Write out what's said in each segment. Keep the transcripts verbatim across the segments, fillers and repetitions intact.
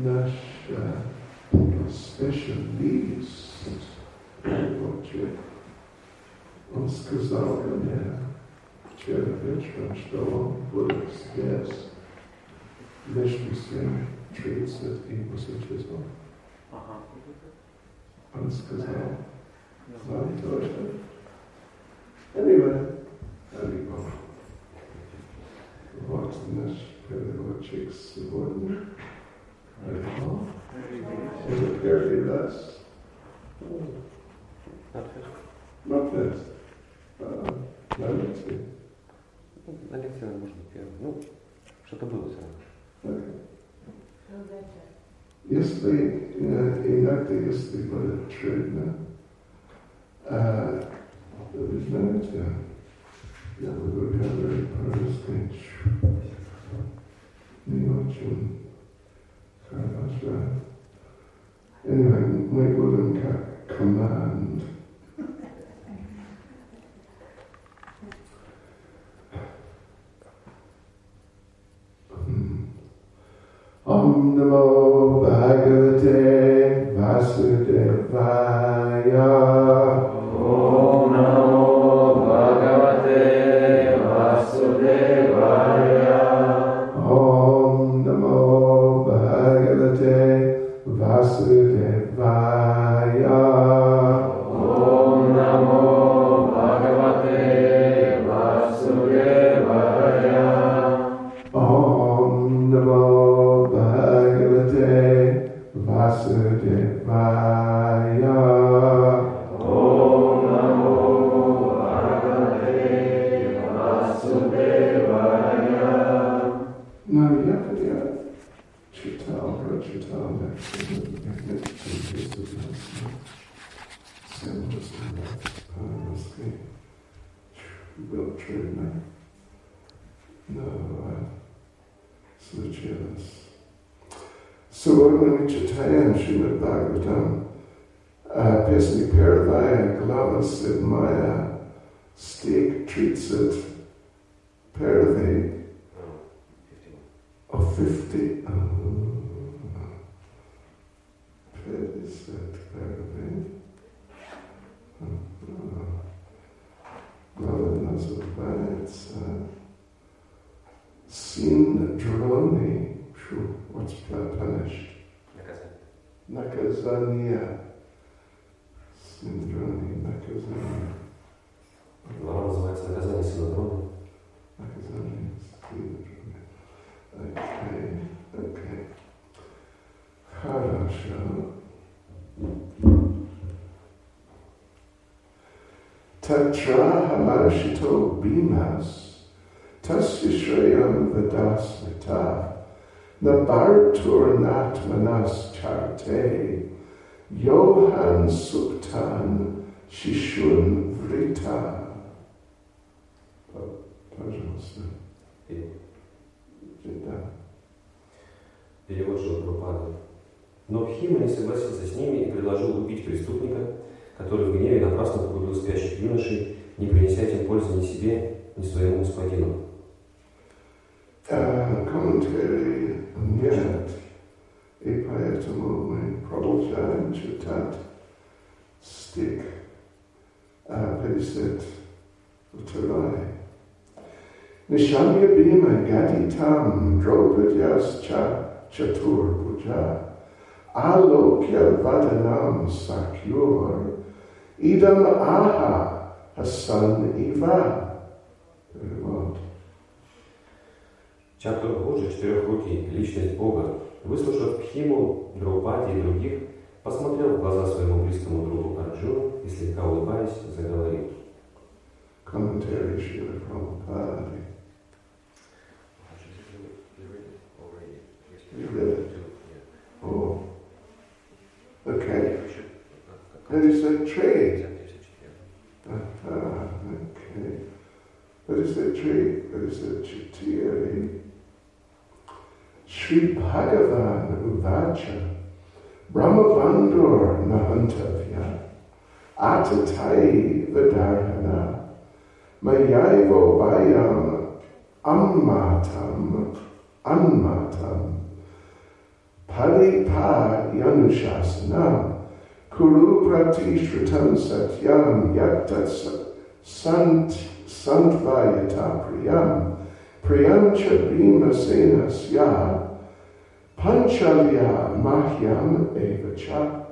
наш специалист, он сказал мне вчера вечером, что он будет здесь между семь тридцать и восемь часов. Он сказал, вам тоже. Anyway, anyway. Вот наш переводчик сегодня. Это первый раз. Not first. На лекции. На лекции, может быть, первый. Ну, что-то было сразу. Если иногда, если будет трудно, вы знаете, я буду говорить по-русски. Не очень хорошо. Anyway, мы будем как команд. Om Namo Bhagavate Vasudevaya. Om Namo Bhagavate Vasudevaya. Om Namo Bhagavate Vasudevaya. Om Namo Bhagavate Vasudevaya. Om Namo Vasudevaya. Om Namo Bhagavate Vasudevaya. No, yeah, yeah. Chital, Chital, Will trade now. No, uh, случилось. Сегодня мы читаем Шримад Бхагаватам, песни первая, глава седьмая, стих тридцать первый, о фифти, пятьдесят первый, глава называется Синдрони. What's punished? Naказание. Синдрони, наказание. Глава называется «Наказание синдрома». Наказание синдрома. Окей, окей. Хорошо. Татра хамаршито бимас tasya shreyam vadasmita Nabartur natmanas charte Yohan suktan shishun vrita. Пожалуйста. Да. Перевод Шилапрапады. Но Бхима не согласился с ними и предложил убить преступника, который в гневе напрасно погубил спящих юношей, не принеся тем пользы ни себе, ни своему господину. Комментарий нет, и поэтому мы продолжаем читать стих пятьдесят два. Нишамья бима гадитам дропадьяс чатур пуджа алокья ваданам сакюр идам аха хасан ива. Перевод. Чатур Божий, четырехрукий, личность Бога, выслушав Бхиму, Драупади и других, посмотрел в глаза своему близкому другу Арджуну и, слегка улыбаясь, заговорил. Комментарий Шрила Прабхупады. You read it? Oh. Okay. пятьдесят три. Uh-huh. Okay. пятьдесят три, пятьдесят четыре. Shri Bhagavan Uvacha Brahmavandur Nahantavya Atatai Vidarhana Mayaivo Vayam Ammatam Anmatam Palipa Yanushasana Kuru Pratishritam Satyam Yaktat Sant Santvayata Priyam Priyam Chabima Senasya Panchalya Mahyam Evacha.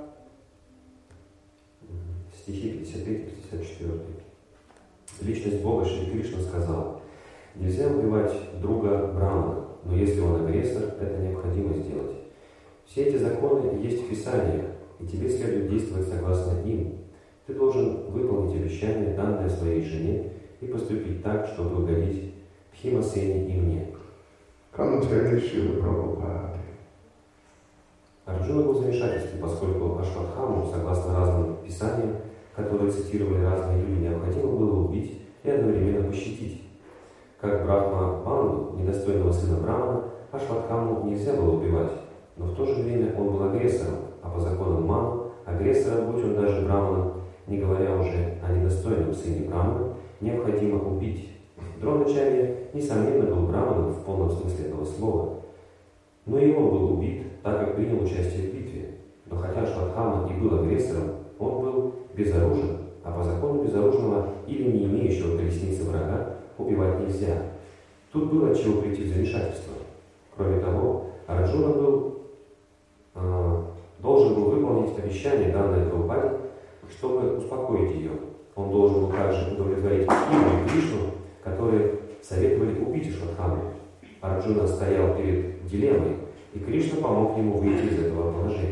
Стихи пятьдесят три пятьдесят четыре. Личность Бога Шри Кришна сказал: нельзя убивать друга Брамана, но если он агрессор, это необходимо сделать. Все эти законы есть в Писаниях, и тебе следует действовать согласно им. Ты должен выполнить обещание, данное своей жене, и поступить так, чтобы угодить Бхимасене и мне. Комментарий Шрила Прабхупады. Арджуна был в замешательстве, поскольку Ашватхаму, согласно разным писаниям, которые цитировали разные люди, необходимо было убить и одновременно пощадить. Как Брахма Банду, недостойного сына Брамана, Ашватхаму нельзя было убивать, но в то же время он был агрессором, а по законам Ману, агрессора, будь он даже Браманом, не говоря уже о недостойном сыне Брамана, необходимо убить. Дроначарья, несомненно, был Браманом в полном смысле этого слова, но и он был убит, так как принял участие в битве. Но хотя Ашватхама и был агрессором, он был безоружен, а по закону безоружного или не имеющего колесницы врага убивать нельзя. Тут было от чего прийти в замешательство. Кроме того, Арджуна был, э, должен был выполнить обещание, данное Прабхупаде, чтобы успокоить ее. Он должен был также удовлетворить Шиву и Кришну, которые советовали убить Ашватхаму. Арджуна стоял перед дилеммой, и Кришна помог ему выйти из этого положения.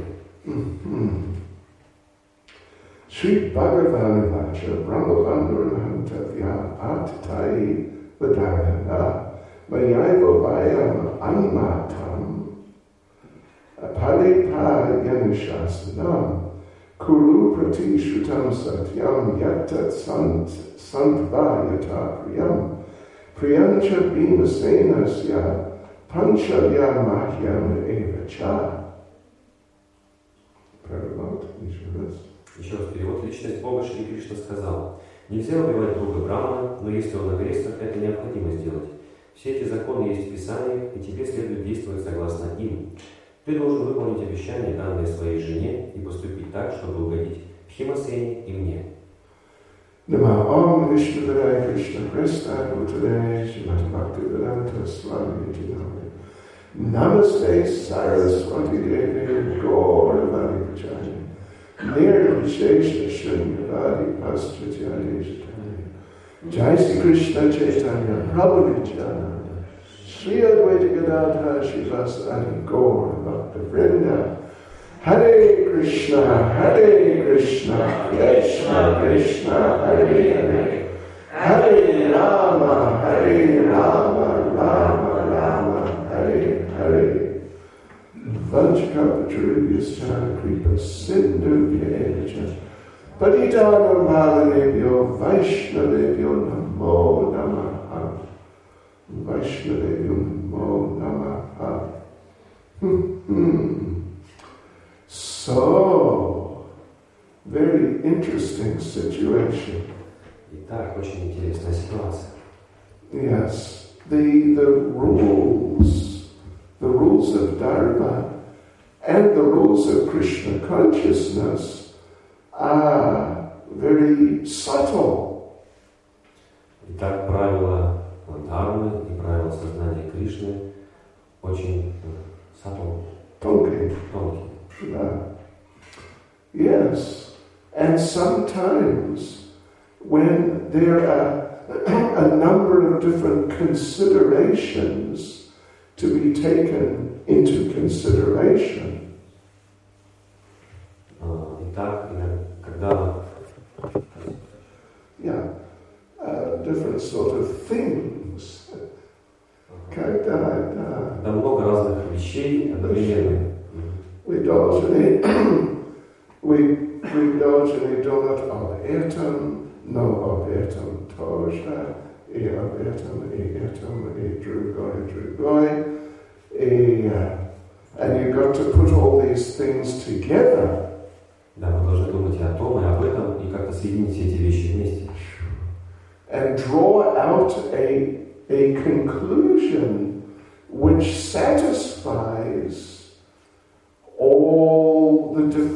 Шри Бхagavan Vacha Brahmabandhurahantavya Atitai Vadayana Mayaiva Vayam Anmatam Palipa Yanushasana Kuru Pratishrutam Satyam Yatat Sant Santvayata Priyam Priyancha Bhimasenasya Panchalya Mahyam Evacha. Paramount, еще раз. Еще раз перевод. Личность Бога Шри Кришна сказал: нельзя убивать друга Брамана, но если он агрессор, это необходимо сделать. Все эти законы есть в Писаниях, и тебе следует действовать согласно им. Ты должен выполнить обещание, данное своей жене, и поступить так, чтобы угодить Бхимасене и мне. Nama Om Vishnu Padaya Krishna Krishna Bhutale Shrimati Bhaktivedanta Swami Nityananda Namaste Saraswati Devi Gauravani Vajani Nirvishesha Shunyavadi Pastratyadi Jitani Jai Sri Krishna Chaitanya Prabhu Nityananda Sri Advaita Gadadhara Srivasadi Gaur Bhakta Vrinda Hare Krishna, Hare Krishna, Krishna Krishna, Hare Hare, Hare Rama, Hare Rama, Rama Rama, Hare Hare. Vanchakapatarubhyascha kripa sindhubhya Paditana Malanebhyo Vaishnavebhyo Namo Namaha. Vaishnavebhyo Namo Namaha. Hmm, hmm. So, very interesting situation. Итак, очень интересная ситуация. Yes, the the rules, the rules of Dharma and the rules of Krishna consciousness are very subtle. Итак, правила Дхармы и правила сознания Кришны очень subtle, Tонкие. тонкие. Uh, yes, and sometimes when there are a number of different considerations to be taken into consideration. Итак, когда yeah, uh, different sort of things. Когда, да. Когда много разных вещей одновременно. We dojani, we we dojani donut ob etam, no ob etam toja, e ob etam, e etam, e drugoi, drugoi, e, uh, and you've got to put all these things together. Да, вы должны думать и о том, и об этом, и как-то соединить все эти вещи вместе. And draw out a, a conclusion which satisfies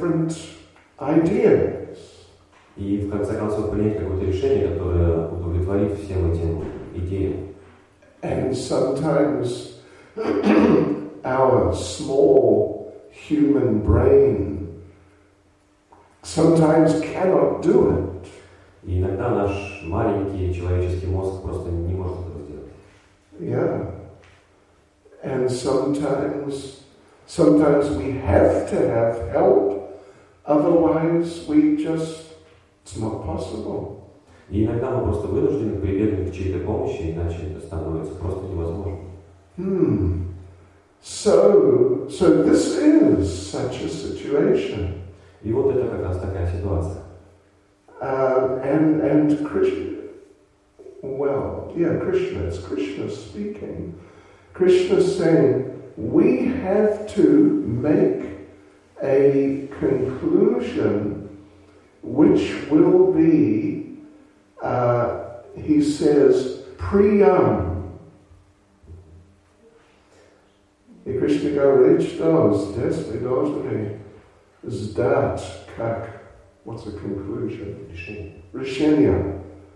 different ideas. И в конце концов принять какое-то решение, которое удовлетворит всем этим идеям. And sometimes our small human brain sometimes cannot do it. И иногда наш маленький человеческий мозг просто не может этого сделать. Yeah. And sometimes, sometimes we have to have help, otherwise we just, it's not possible. И иногда мы просто вынуждены прибегнуть к чьей-то помощи, иначе это становится просто невозможно. Hmm. So, so this is such a situation. И вот это как раз такая ситуация. Uh, and and Krishna, well, yeah, Krishna, it's Krishna speaking. Krishna saying, we have to make a conclusion which will be, uh, he says, priyam. И Кришна говорит, что здесь мы должны сдать как, what's the conclusion? Решение. Решение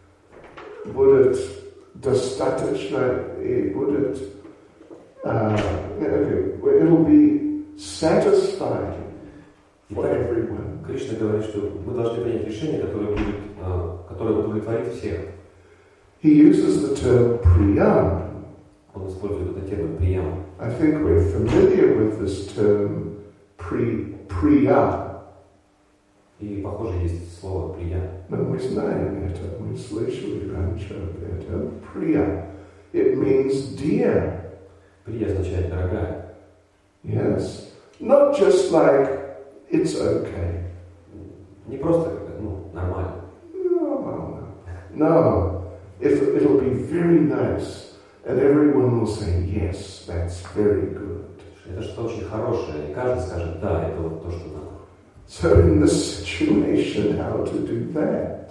будет достаточно и будет, uh, it'll be satisfying for everyone. Кришна говорит, что мы должны принять решение, которое будет, которое удовлетворит всех. He uses the term priyam. Он использует этот термин приям. I think we're familiar with this term pri, priya. И похоже есть слово приям. Но мы знаем это, мы слышали раньше это. Priya. It means dear. Прия означает дорогая. Yes. Not just like it's okay. Не просто ну, нормально. No, no. If it'll be very nice, and everyone will say, yes, that's very good. Это что-то очень хорошее, и каждый скажет, да, это вот то, что надо. So in this situation, how to do that?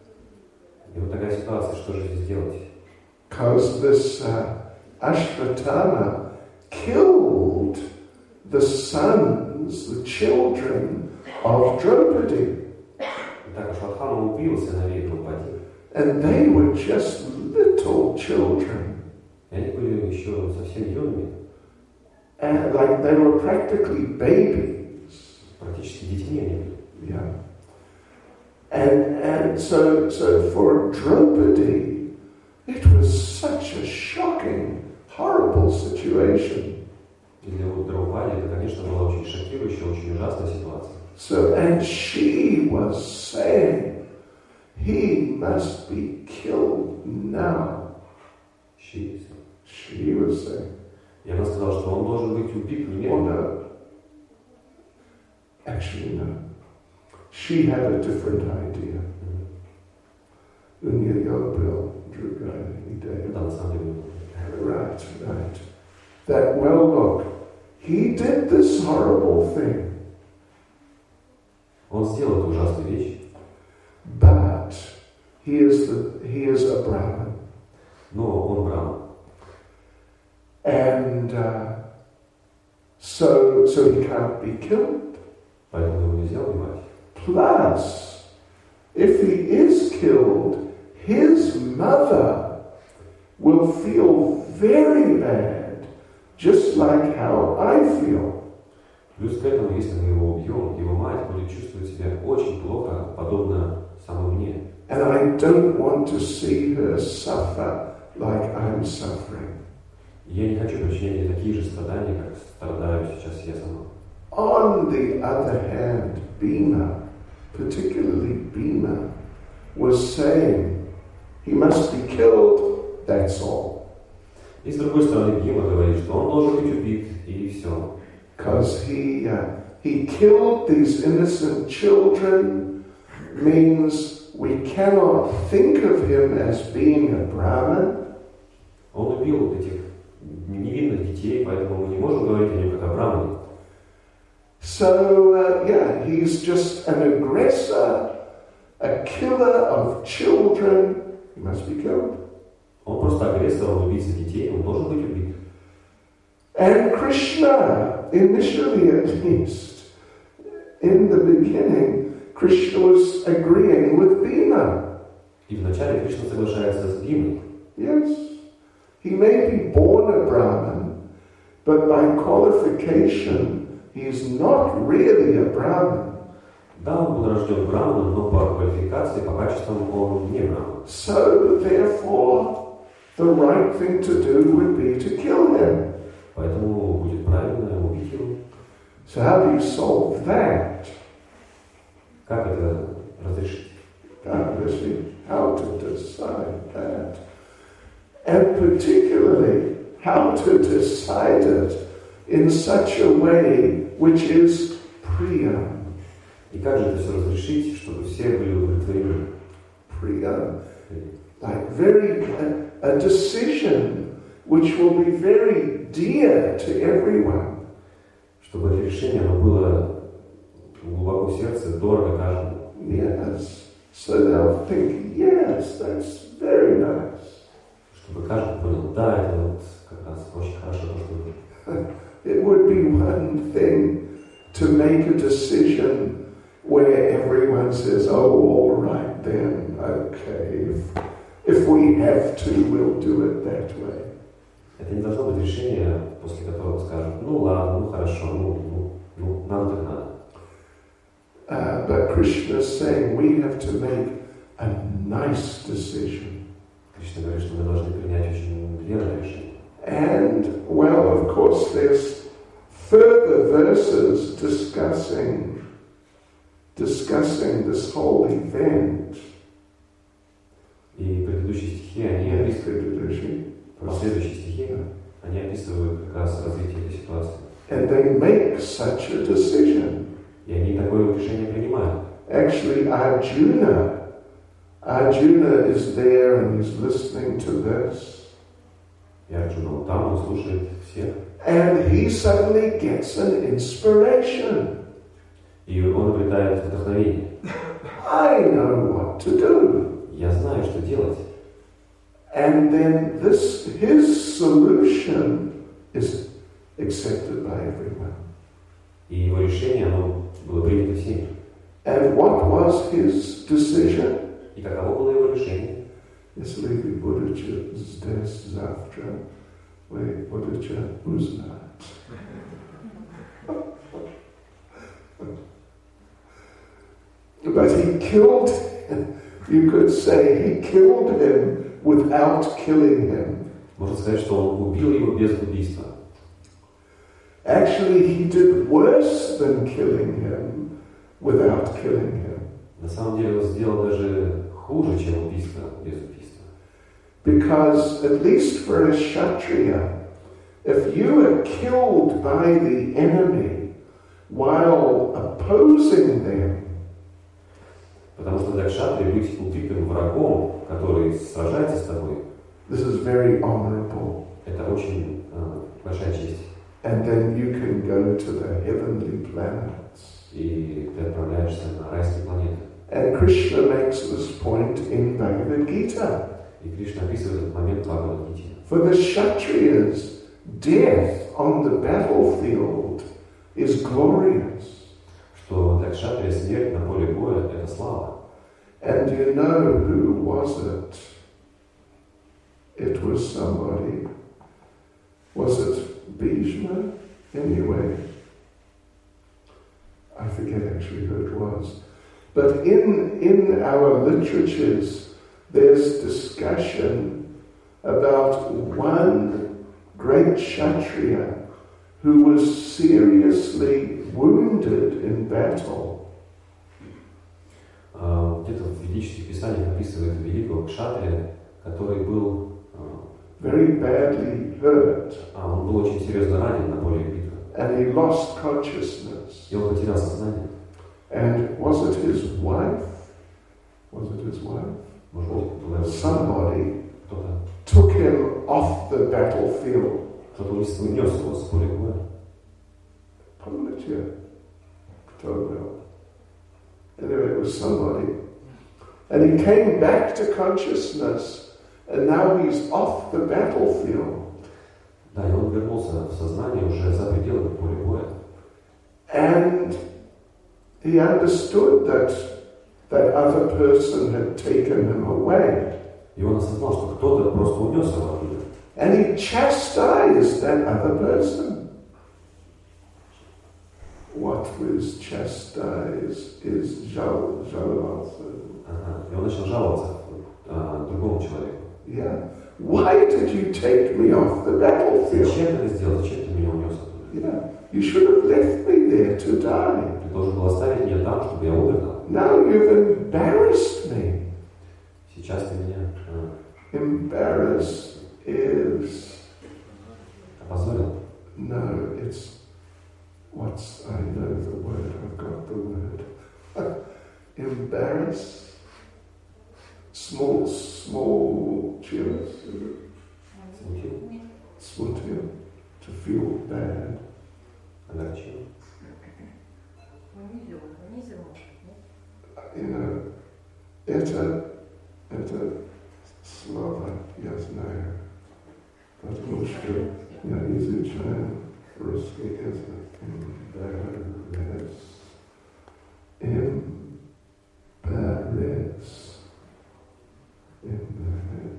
И вот такая ситуация, что же здесь делать? Because this uh, Ashvatthama killed the sons, the children of Draupadi. Итак, Ашватхама убил сыновей Драупади. And they were just little children. И они были еще совсем юными. And like they were practically babies. Практически детьми они были. Yeah. And and so so for Draupadi, it was such a shocking, horrible situation. И для вот Драупади это, конечно, была очень шокирующая, очень ужасная ситуация. So and she was saying, he must be killed now. She, She was saying. И она сказала, что он должен быть убит Oh немедленно. no. Actually, no. She had a different idea. У нее был другая идея. Да, на самом деле. Right, right. That, well, look, he did this horrible thing. Он сделал эту ужасную вещь. But he is the he is a Brahmin. Но он брахман. And uh, so so he can't be killed. Поэтому его нельзя убивать. Plus, if he is killed, his mother will feel very bad, just like how I feel. Плюс к этому, если мы его убьем, его мать будет чувствовать себя очень плохо, подобно самой мне. And I don't want to see her suffer like I'm suffering. Я не хочу причинять ей такие же страдания, как страдаю сейчас я сама. On the other hand, Bhima, particularly Bhima, was saying, he must be killed, that's all. И с другой стороны, Бхима говорит, что он должен быть убит, и все. Because he, uh, he killed these innocent children means we cannot think of him as being a Brahmin. Он убил этих невинных детей, поэтому мы не можем говорить о нем как о брамане. So, uh, yeah, he's just an aggressor, a killer of children. He must be killed. Он просто агрессор, он убийца детей, он должен быть убит. And Krishna, initially at least, in the beginning, Krishna was agreeing with Bhima. И вначале Кришна соглашается с Бхимой. Yes. He may be born a Brahmin, but by qualification, he is not really a Brahmin. Да, он был рожден браманом, но по квалификации, по качествам он не браман. So, therefore, the right thing to do would be to kill him. Поэтому будет правильно убить его. So how do you solve that? Как это разрешить? Obviously, how to decide that. And particularly, how to decide it in such a way which is priya. И как же это все разрешить, чтобы все были удовлетворены? Priya. Like very, a, a decision which will be very dear to everyone. Чтобы это решение оно было глубоко в сердце, дорого каждому. Yes. So they'll think, yes, that's very nice. Чтобы каждый понял, да, это вот как раз очень хорошо то, что вы. It would be one thing to make a decision where everyone says, oh, all right then, okay, if, if we have to, we'll do it that way. Это не должно быть решение, после которого скажут, ну ладно, ну хорошо, ну, ну, ну надо так надо. Uh, but Krishna is saying we have to make a nice decision. Кришна говорит, что мы должны принять очень верное решение. And, well, of course, there's further verses discussing discussing this whole event. И предыдущие стихи, они Yes, описывают, предыдущие. последующие стихи, они описывают как раз развитие этой ситуации. And they make such a decision. И они такое решение принимают. Actually, Arjuna, Arjuna is there and he's listening to this. И Арджуна вот там, он слушает всех. And he suddenly gets an inspiration. И он обретает вдохновение. I know what to do. Я знаю, что делать. And then this, his solution is accepted by everyone. И его решение, оно было принято всеми. And what was his decision? И каково было его решение? Если вы будете здесь завтра, вы будете узнать. But he killed him. You could say he killed him without killing him. Можно сказать, что он убил его без убийства. Actually, he did worse than killing him without killing him. На самом деле он сделал даже хуже, чем убийство без убийства. Because, at least for a Kshatriya, if you are killed by the enemy while opposing them, Потому что для кшатрии быть убитым врагом, который сражается с тобой, this is very honorable. это очень э, большая честь. And then you can go to the heavenly planets. И ты отправляешься на райские планеты. And Krishna makes this point in Bhagavad Gita. И Кришна описывает этот момент в Бхагавад-гите. For the Kshatriyas, death on the battlefield is glorious. Что для кшатрия смерть на поле боя – это слава. And you know who was it? It was somebody. Was it Bhishma? Anyway, I forget actually who it was. But in, in our literatures, there's discussion about one great Kshatriya who was seriously wounded in battle. Uh, где-то в ведических писаниях описывает великого кшатрия, который был uh, very badly hurt. А, он был очень серьезно ранен на поле битвы. And he lost consciousness. И он потерял сознание. And was it his wife? Was it his wife? Может быть, была его Somebody кто-то, took him off the battlefield. кто-то унес его с поля боя. Помните? Кто был? Anyway, it was somebody. And he came back to consciousness, and now he's off the battlefield. Да, и он вернулся в сознание уже за пределами поля боя. And he understood that that other person had taken him away. И он осознал, что кто-то просто унес его оттуда. And he chastised that other person. What was chastised is жал, жаловался. Ага. И он начал жаловаться а, другому человеку. Yeah. Why did you take me off the battlefield? Зачем ты это сделал? Зачем ты меня унес оттуда? Yeah. You should have left me there to die. Ты должен был оставить меня там, чтобы я умер там. Now you've embarrassed me. Сейчас ты меня а, Embarrass is опозорил. no, it's what's I know the word, I've got the word. Embarrass. Small, small cheers. Смутил. Smutio. To feel bad. Огорчил. You know, это, это слова я знаю, потому что я изучаю русский язык. Embarrass. Embarrass. Embarrass.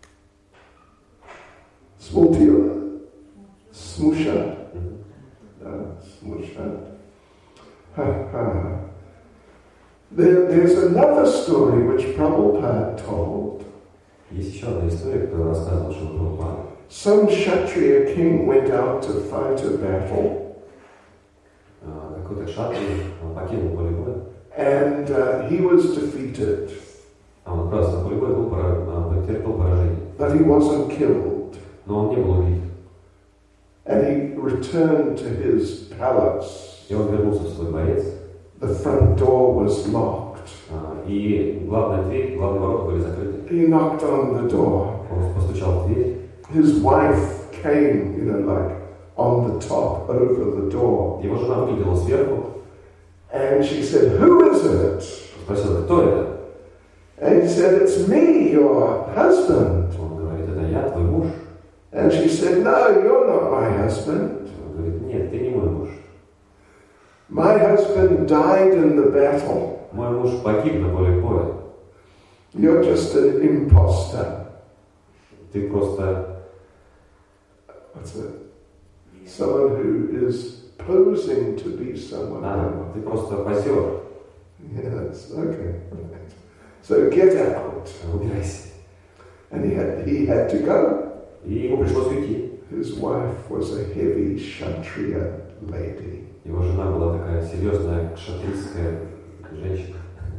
Смутило. Смущать. Да, смущать. Ха-ха. There, there's another story which Prabhupada told. Есть еще одна история, которую рассказывал Шрила Прабхупада. Some Kshatriya king went out to fight a battle. А, Какой-то кшатрий покинул поле боя. And uh, he was defeated, А он просто на поле боя был пора- а, потерпел поражение. but he wasn't killed. Но он не был убит. And he returned to his palace. И он вернулся в свой дворец. The front door was locked. а, И главная дверь, главные ворота были закрыты. He knocked on the door. Он постучал в дверь. His wife came, you know, like on the top, over the door. Его жена выглянула сверху. And she said, "Who is it?" Спросила, кто это? And he said, "It's me, your husband." Он говорит, это я, твой муж. And she said, "No, you're not my husband. Он говорит, нет, ты не мой муж. My husband died in the battle. Мой муж погиб на поле боя. You're just an imposter." Ты просто What's it? Someone who is posing to be someone а, else. ты просто позер. Yes, okay. So get out. Убирайся. And he had, he had to go. И ему пришлось уйти. His wife was a heavy Kshatriya lady. Его жена была такая серьезная кшатрийская женщина.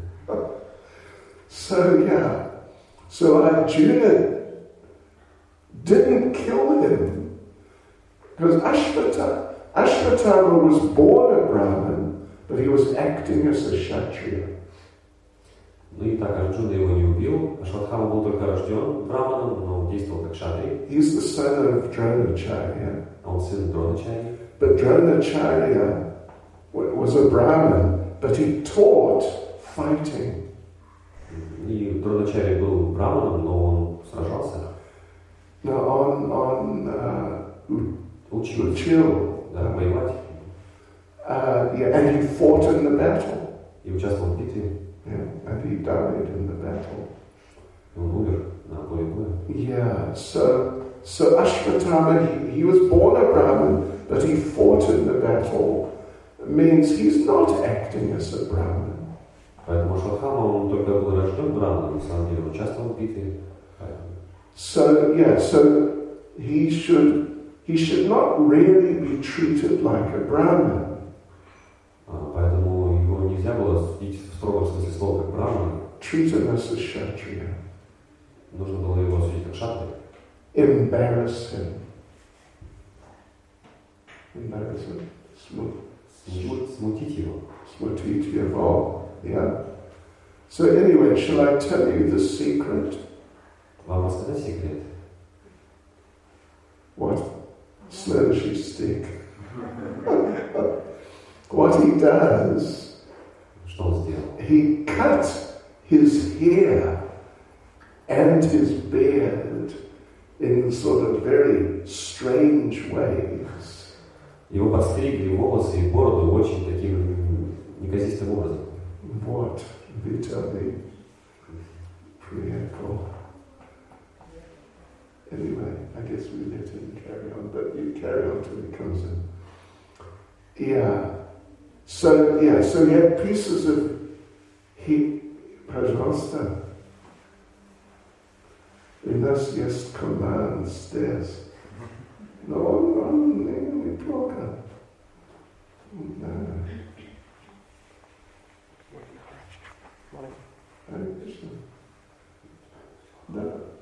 So yeah, so Arjuna didn't kill him because Ashvatthama, Ashvatthama was born a Brahmin, but he was acting as a Kshatriya. Ну и так Арджуна его не убил. Ашватхама был только рожден браманом, но он действовал как шатрий. He's the son of Dronacharya. Он сын Дроначарьи. But Dronacharya was a Brahmin, but he taught fighting. И Дроначарья был браманом, но он сражался. Now on on uh, Учил Uchil, да, воевать. uh, yeah, and he fought in the battle. И участвовал в битве. Yeah, and he died in the battle. И он умер на поле боя. Yeah, so so Ashvatthama, he, he was born a Brahmin, but he fought in the battle. It means he's not acting as a Brahmin. Поэтому Ашватхама, он только был рожден браманом, на самом деле он участвовал в битве. So yeah, so he should he should not really be treated like a Brahmin. Поэтому его нельзя было судить в строгом смысле слова как брамана. Treat him as a Kshatriya. Нужно было его судить как шатрия. Embarrass him. Embarrass him. Smut. Смутить его. Smutiti evolve. Yeah. So anyway, shall I tell you the secret? Вам рассказать секрет? What? Следующий stick. What he does, Что он сделал? he cut his hair and his beard in sort of very strange ways. Его подстригли волосы и бороду очень таким неказистым образом. Вот, Vitaly Priekal. Anyway, I guess we let him carry on, but you carry on till he comes in. Yeah. So, yeah, so you have pieces of he, пожалуйста, у нас есть команд здесь. Но он, он не, неплохо. Да. Конечно. Да.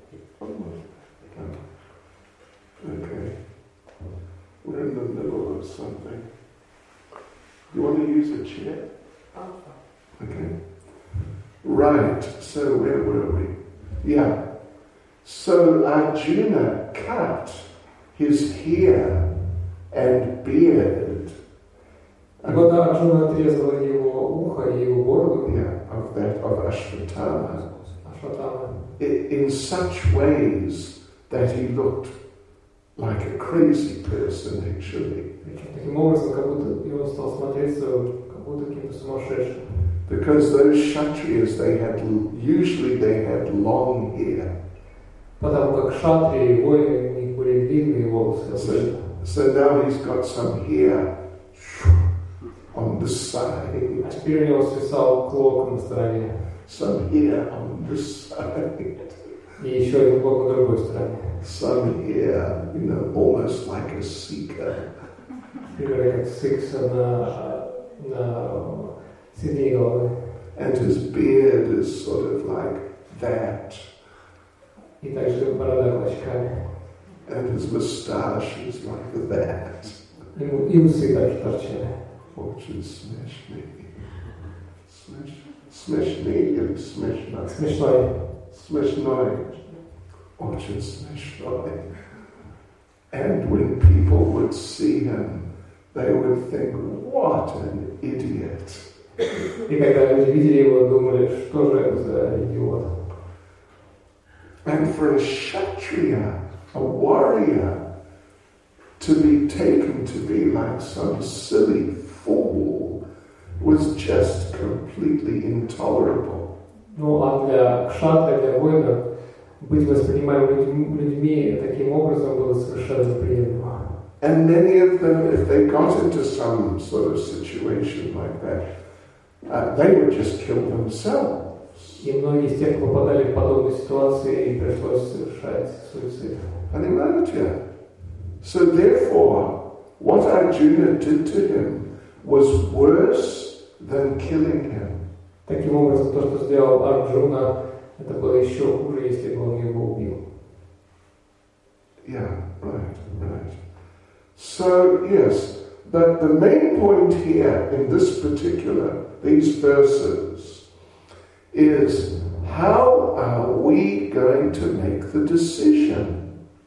Okay. We're in the middle of something. You want to use a chair? Okay. Right, so where were we? Yeah. So Arjuna cut his hair and beard. Когда Арджуна отрезала его ухо и его бороду, Yeah, of that, of Ashwatthama. Ашватthama, In such ways that he looked like a crazy person, actually. таким образом, как будто его стал смотреться, как будто каким-то сумасшедшим. Because those Kshatriyas, they had, usually they had long hair. Потому как кшатрии, воины, у них были длинные волосы. So, so now he's got some hair on this side. А теперь у него свисал клок на стороне. Some hair on this side. И еще один клок на другой стороне. Some hair, you know, almost like a seeker. Примерно как сикса на, на седьмой головы. And his beard is sort of like that. И также борода клочками. And his moustache is like that. И усы также торчали. Очень смешный. Смешный или смешно? Смешной. Смешной. Очень смешной. And when people would see him, they would think, what an idiot. И когда люди видели его, думали, что же это за идиот. And for a Kshatriya, a warrior, to be taken to be like some silly fool was just completely intolerable. Ну, а для кшатрия, для воина, быть воспринимаемым людьми таким образом было совершенно неприемлемо. And many of them, if they got into some sort of situation like that, uh, they would just kill themselves. И многие из тех, кто попадали в подобные ситуации, пришлось совершать суицид. Animality. So therefore, what Arjuna did to him was worse than killing him. Таким образом, то, что сделал Арджуна, это было еще хуже, если бы он его убил. Yeah, right, right. So, yes, but the main point here in this particular, these verses, is how are we going to make the decision?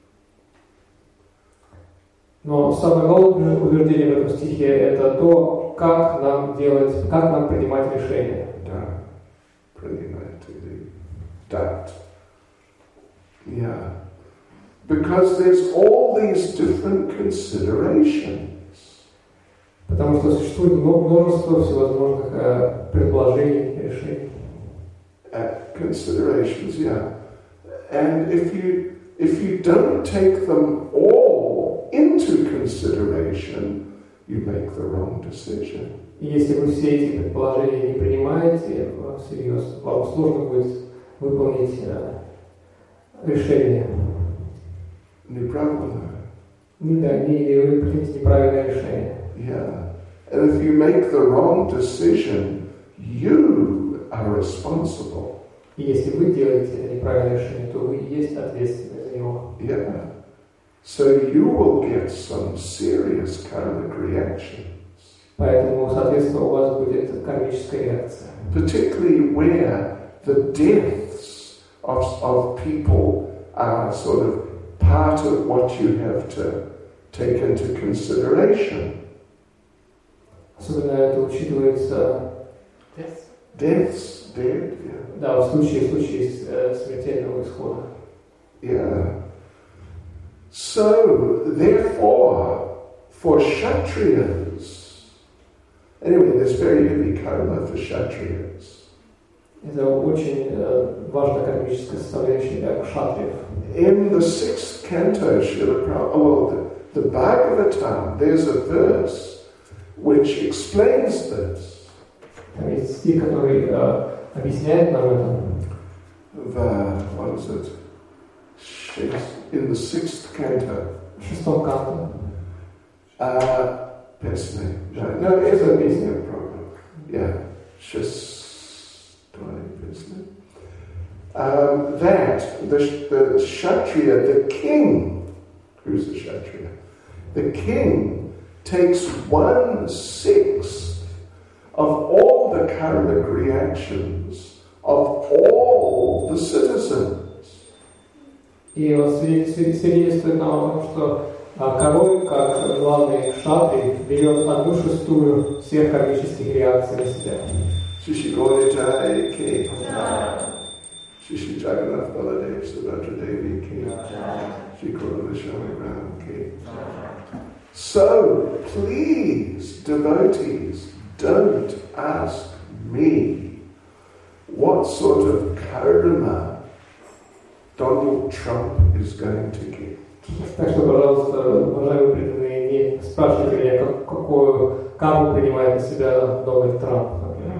Но самое главное утверждение в этом стихе это то, как нам делать, как нам принимать решения. Да, принимать или дать. Yeah. Because there's all these different considerations. Потому что существует множество всевозможных э, предложений, решений. Uh, considerations, yeah. And if you if you don't take them all into consideration, you make the wrong decision. И если вы все эти предположения не принимаете всерьез, вам сложно будет выполнить э, решение. Неправильно. Да, не, вы примете неправильное решение. Yeah. And if you make the wrong decision, you are responsible. И если вы делаете неправильное решение, то вы и есть ответственны за него. Yeah. So you will get some serious karmic reactions. Поэтому, соответственно, у вас будет кармическая реакция. Particularly where the deaths of, of people are sort of part of what you have to take into consideration. Особенно это учитывается Deaths, dead, yeah. Да, в случае, в случае э, смертельного исхода. Yeah. So, therefore, for Kshatriyas, Anyway, there's very heavy karma for Kshatriyas. Это очень э, важная кармическая составляющая для кшатриев. In the sixth canto, Srila Prabhupada, well, the, the Bhagavatam, there's a verse which explains this. Там есть стих, который э, объясняет нам это. The, what is it? In the sixth canto. В шестом канте. Uh, Pesne. No, no, it's a Pesne program. Yeah. Shestai Pesne. Um, that, the, the Kshatriya, the king, who's the Kshatriya? The king takes one-sixth of all the karmic reactions of all the citizens. И он свидетельствует нам о том, что король, как главный кшатрий, берет одну шестую всех кармических реакций на себя. Shishi Gauritai Ki. Shishi Jagannath Baladev Subhadra Devi Ki. Shikura Vishwanagram Ki. So, please, devotees, don't ask me what sort of karma Donald Trump is going to get. Так что, пожалуйста, уважаемые преданные, не спрашивайте меня, как, какую карму принимает на себя Дональд Трамп.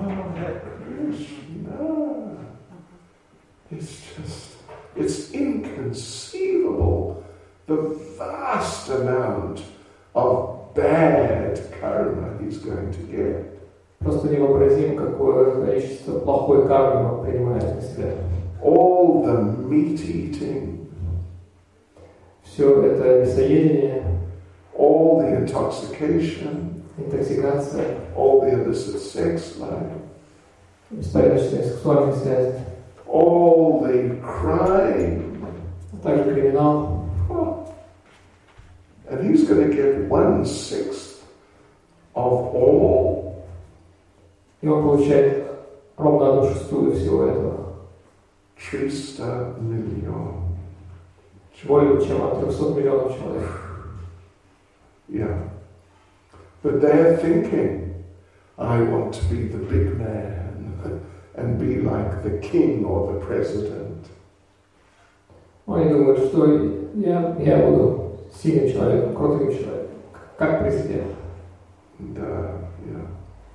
No. It's just, it's inconceivable the vast amount of bad karma he's going to get. Просто невообразимо, какое количество плохой кармы он принимает на себя. All the meat eating, все это мясоедение, all the intoxication, интоксикация, all the illicit sex life, беспорядочные сексуальные связи, all the crime, а также криминал. oh. And he's going to get one-sixth of all. И он получает ровно одну шестую всего этого. триста миллионов. Более чем от трехсот миллионов человек. Yeah. But they're thinking, I want to be the big man and be like the king or the president. Они думают, что я, я буду сильным человеком, крутым человеком, как президент. And, uh, yeah.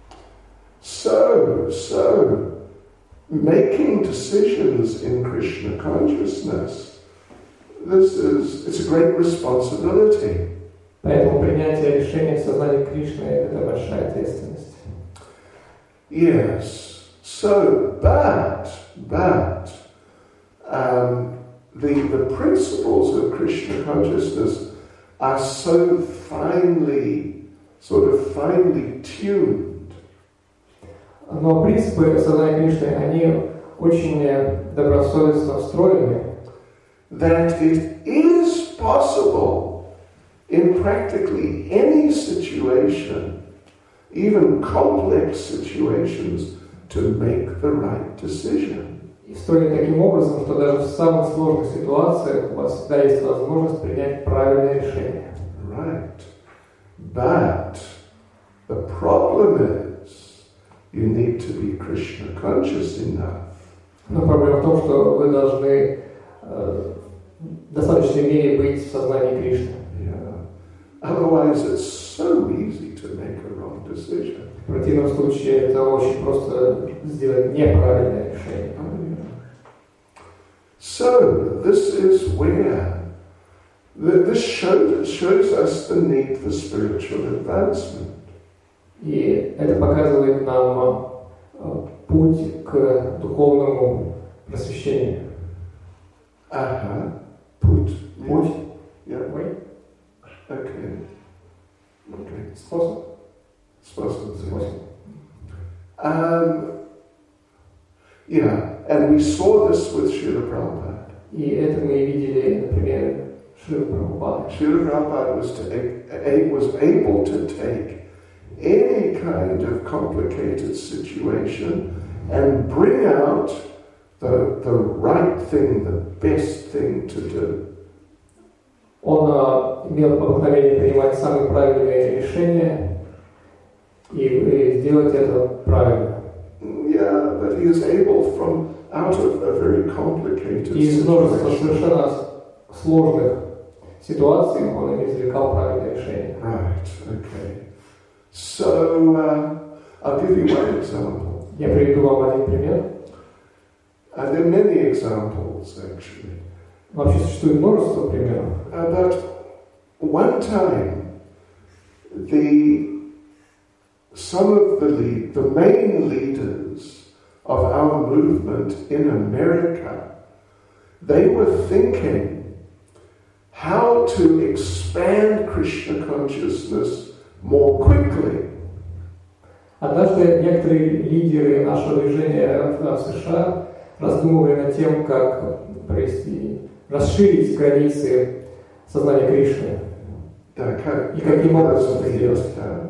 So, so, making decisions in Krishna consciousness, this is, it's a great responsibility. Поэтому принятие решения в сознании Кришны – это большая ответственность. Yes. So, but, but, um, the, the principles of Krishna consciousness are so finely, sort of finely tuned. Но принципы сознания Кришны, они очень добросовестно встроены, that it is possible in practically any situation, even complex situations, to make the right decision. и встроены таким образом, что даже в самых сложных ситуациях у вас всегда есть возможность принять правильное решение. Right. But the problem is you need to be Krishna conscious enough. Но проблема в том, что вы должны э, в достаточной мере быть в сознании Кришны. Yeah. Otherwise it's so easy to make a wrong decision. В противном случае это очень просто сделать неправильное решение. So, this is where the, this show, shows us the need for spiritual advancement. И это показывает нам э, путь к духовному просвещению. Ага. Put. Путь. Yeah. Ой. Okay. Okay. Способ. Способ. Способ. Um, yeah. And we saw this with Srila Prabhupada. И это мы видели, например, Шрила Прабхупады. Srila Prabhupada was, to, a, was able to take any kind of complicated situation and bring out the, the right thing, the best thing to do. Он uh, имел обыкновение принимать самые правильные решения и, и was able from out of a very complicated И из множества situation. совершенно сложных ситуаций он извлекал правильное решение. Right, okay. So, uh, I'll give you one example. Я приведу вам один пример. And there are many examples, actually. Вообще существует множество примеров. Uh, but one time, the some of the lead, the main leaders of our movement in America, they were thinking how to expand Krishna consciousness more quickly. Однажды некоторые лидеры нашего движения в США раздумывали над тем, как провести, расширить границы сознания Кришны. И каким образом это сделать?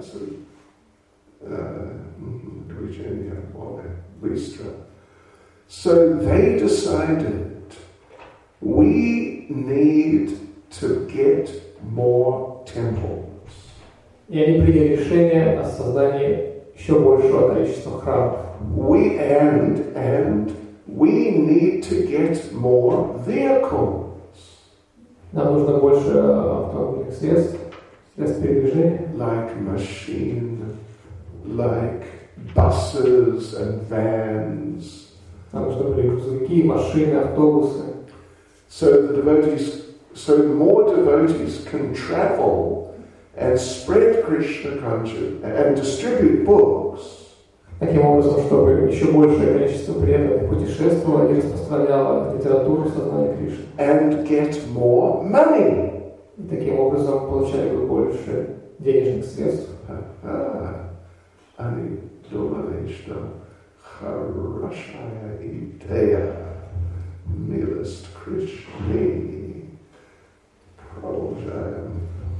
Virginia, Lystra. So they decided we need to get more temples. И они приняли решение о создании еще большего количества храмов. We and and we need to get more vehicles. Нам нужно больше автомобильных средств, средств передвижения. Like machine, like buses and vans. Нам нужны были грузовики, машины, автобусы. So the devotees, so more devotees can travel and spread Krishna consciousness and distribute books. Таким образом, чтобы еще большее количество преданных путешествовало и распространяло литературу сознания Кришны. And get more money. И таким образом получали бы больше денежных средств. Они думали, что хорошая идея, милость Кришны. Продолжаем.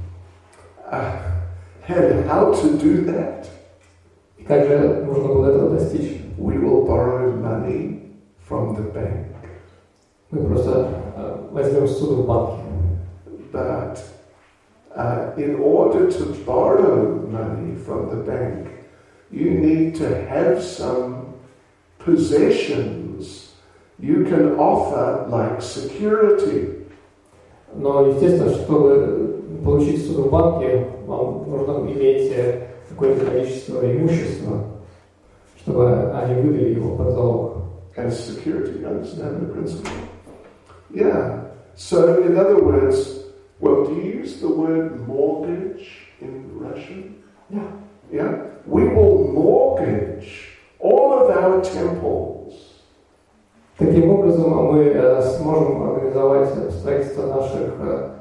And how to do that? И как же нужно было этого достичь? We will borrow money from the bank. Мы просто возьмем ссуду в банке. But uh, in order to borrow money from the bank, you need to have some possessions you can offer like security. Но, естественно, чтобы получить ссуду в банке, вам нужно иметь какое-то количество имущества, чтобы они выдали его под залог. As security, you understand the principle? Yeah. So, in other words, well, do you use the word mortgage in Russian? Yeah. Yeah? We will mortgage all of our temples. Таким образом, мы сможем организовать строительство наших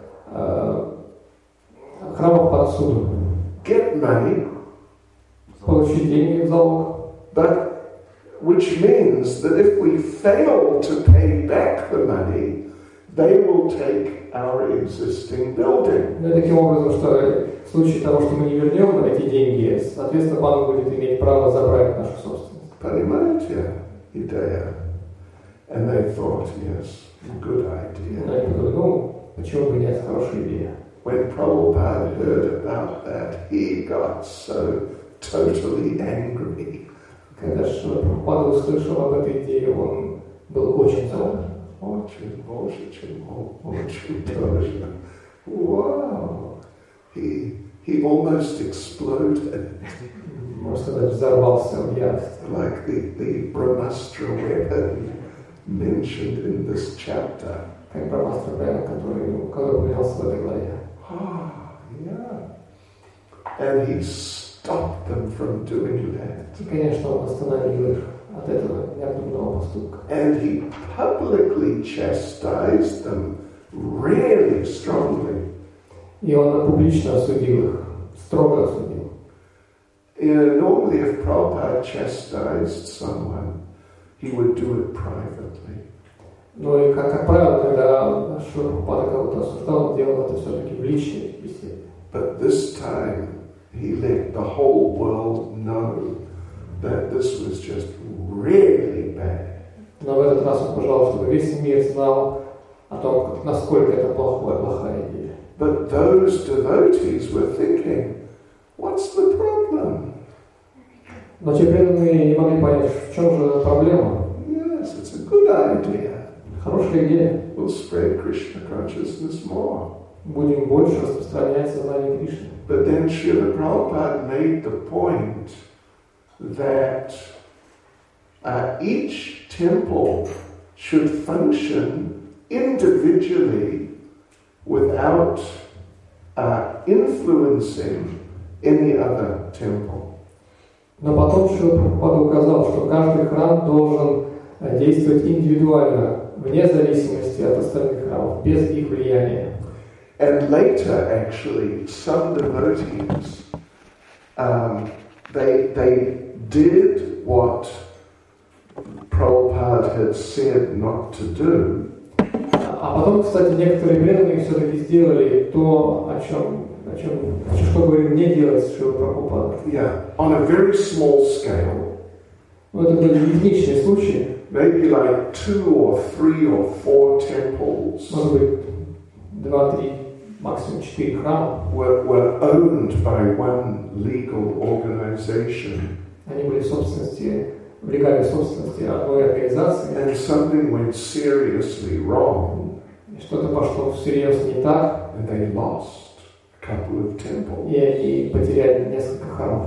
храмов под суду. Get money. Получить деньги в залог. But which means that if we fail to pay back the money, they will take our existing building. Ну и таким образом, что в случае того, что мы не вернем эти деньги, соответственно, банк будет иметь право забрать нашу собственность. Понимаете идея? And they thought, yes, good idea. Они подумали, ну, почему бы нет, хорошая идея. When Prabhupada heard about that, he got so totally angry. Когда Шрила Прабхупада услышал об этой идее, он был очень зол. Очень, очень, очень тоже. Wow. He, he almost exploded. Можно сказать, взорвался в ярости. Like the, the Brahmastra weapon mentioned in this chapter. Как Брахмастра Према, который, который упоминался в этой главе. Ah, yeah. And he stopped them from doing that. И, конечно, он остановил их от этого необдуманного поступка. And he publicly chastised them really strongly. И он публично осудил их, строго осудил. You know, normally if Prabhupada chastised someone, he would do it privately. Но и, как, как правило, когда Шрила Прабхупада кого-то осуждал, он делал это все-таки в личной беседе. But this time, he let the whole world know that this was just really bad. Но в этот раз он пожелал, чтобы весь мир знал о том, насколько это плохая, плохая идея. But those devotees were thinking, what's the problem? Но те преданные не могли понять, в чем же проблема. Yes, it's a good idea. Хорошая идея. We'll spread Krishna consciousness more. Будем больше распространять сознание Кришны. But then Srila Prabhupada made the point that uh, each temple should function individually without uh, influencing any other temple. Но потом Шрила Прабхупада указал, что каждый храм должен действовать индивидуально, вне зависимости от остальных храмов, без их влияния. And later, actually, some devotees, um, they, they did what Prabhupada had said not to do. А потом, кстати, некоторые преданные все-таки сделали то, о чем, о чем, что говорил не делать Шрила Прабхупада. Yeah, on a very small scale. Но это были единичные случаи. Maybe like two or three or four temples. Может быть, два-три, максимум четыре храма. Were, were owned by one legal organization. Они были в собственности, в легальной собственности одной организации. And something went seriously wrong. И что-то пошло всерьез не так. And they lost a couple of temples. И они потеряли несколько храмов.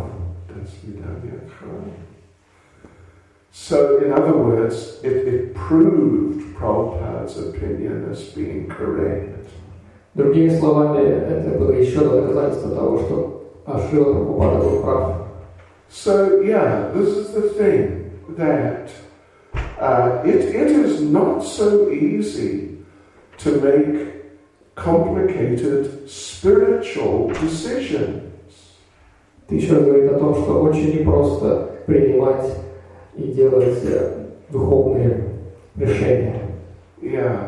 So, in other words, it, it proved Prabhupada's opinion as being correct. Другими словами, это было еще одно доказательство того, что Шрила Прабхупада был прав. So, yeah, this is the thing, that uh, it, it is not so easy to make complicated spiritual decisions. Это еще раз говорит о том, что очень непросто принимать и делать духовные решения. Yeah.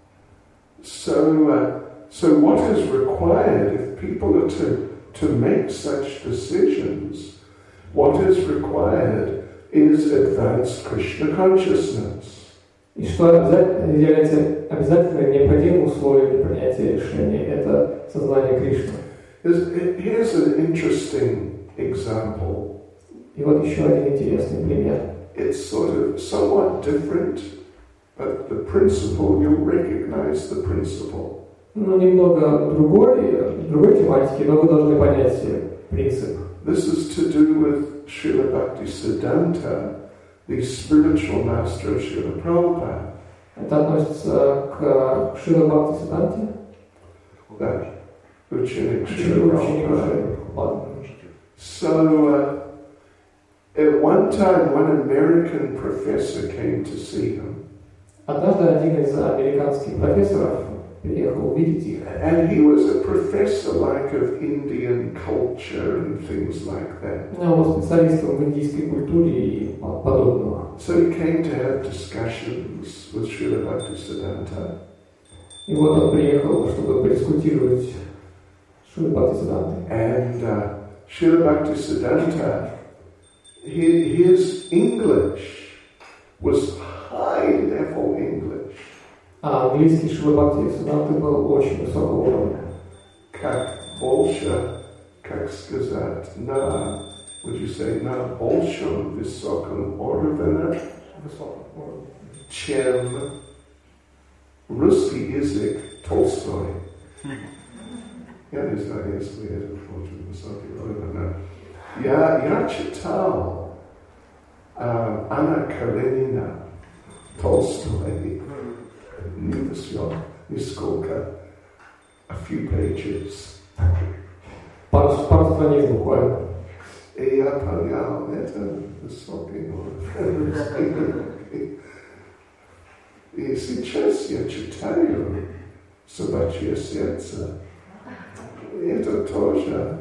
So, uh, so what is required if people are to, to make such decisions? What is required is advanced Krishna consciousness. И что обязательно, является обязательным необходимым условием для принятия решения, это сознание Кришны. Here's an interesting example. И вот еще один интересный пример. It's sort of somewhat different, but the principle, you'll recognize the principle. Ну, немного другой, другой тематики, но вы должны понять принцип. This is to do with Srila Bhaktisiddhanta, the spiritual master of Srila Prabhupada. Это относится к Шрила Бхактисиддханте. That ученик Srila Prabhupada. So, uh, at one time, one American professor came to see him. Однажды один из американских профессоров приехал увидеть их. And he was a professor like of Indian culture and things like that. Он был специалистом в индийской культуре и подобного. So he came to have discussions with Srila Bhaktisiddhanta. И вот он приехал, чтобы подискутировать с Шрилой Бхактисиддхантой. And uh, Srila Bhaktisiddhanta, his English was high-level English. А английский Шрила Бхактисиддханты был очень высокого уровня. Как больше, как сказать, на, would you say, на большем высоком уровне, чем русский язык Толстой. Я не знаю, если это очень высокий уровень. Я, я читал uh, Анна Каренина Толстой. Не все, нисколько. A few pages. Пару, пару страниц буквально. И я понял, это высокий уровень. И сейчас я читаю «Собачье сердце». Это тоже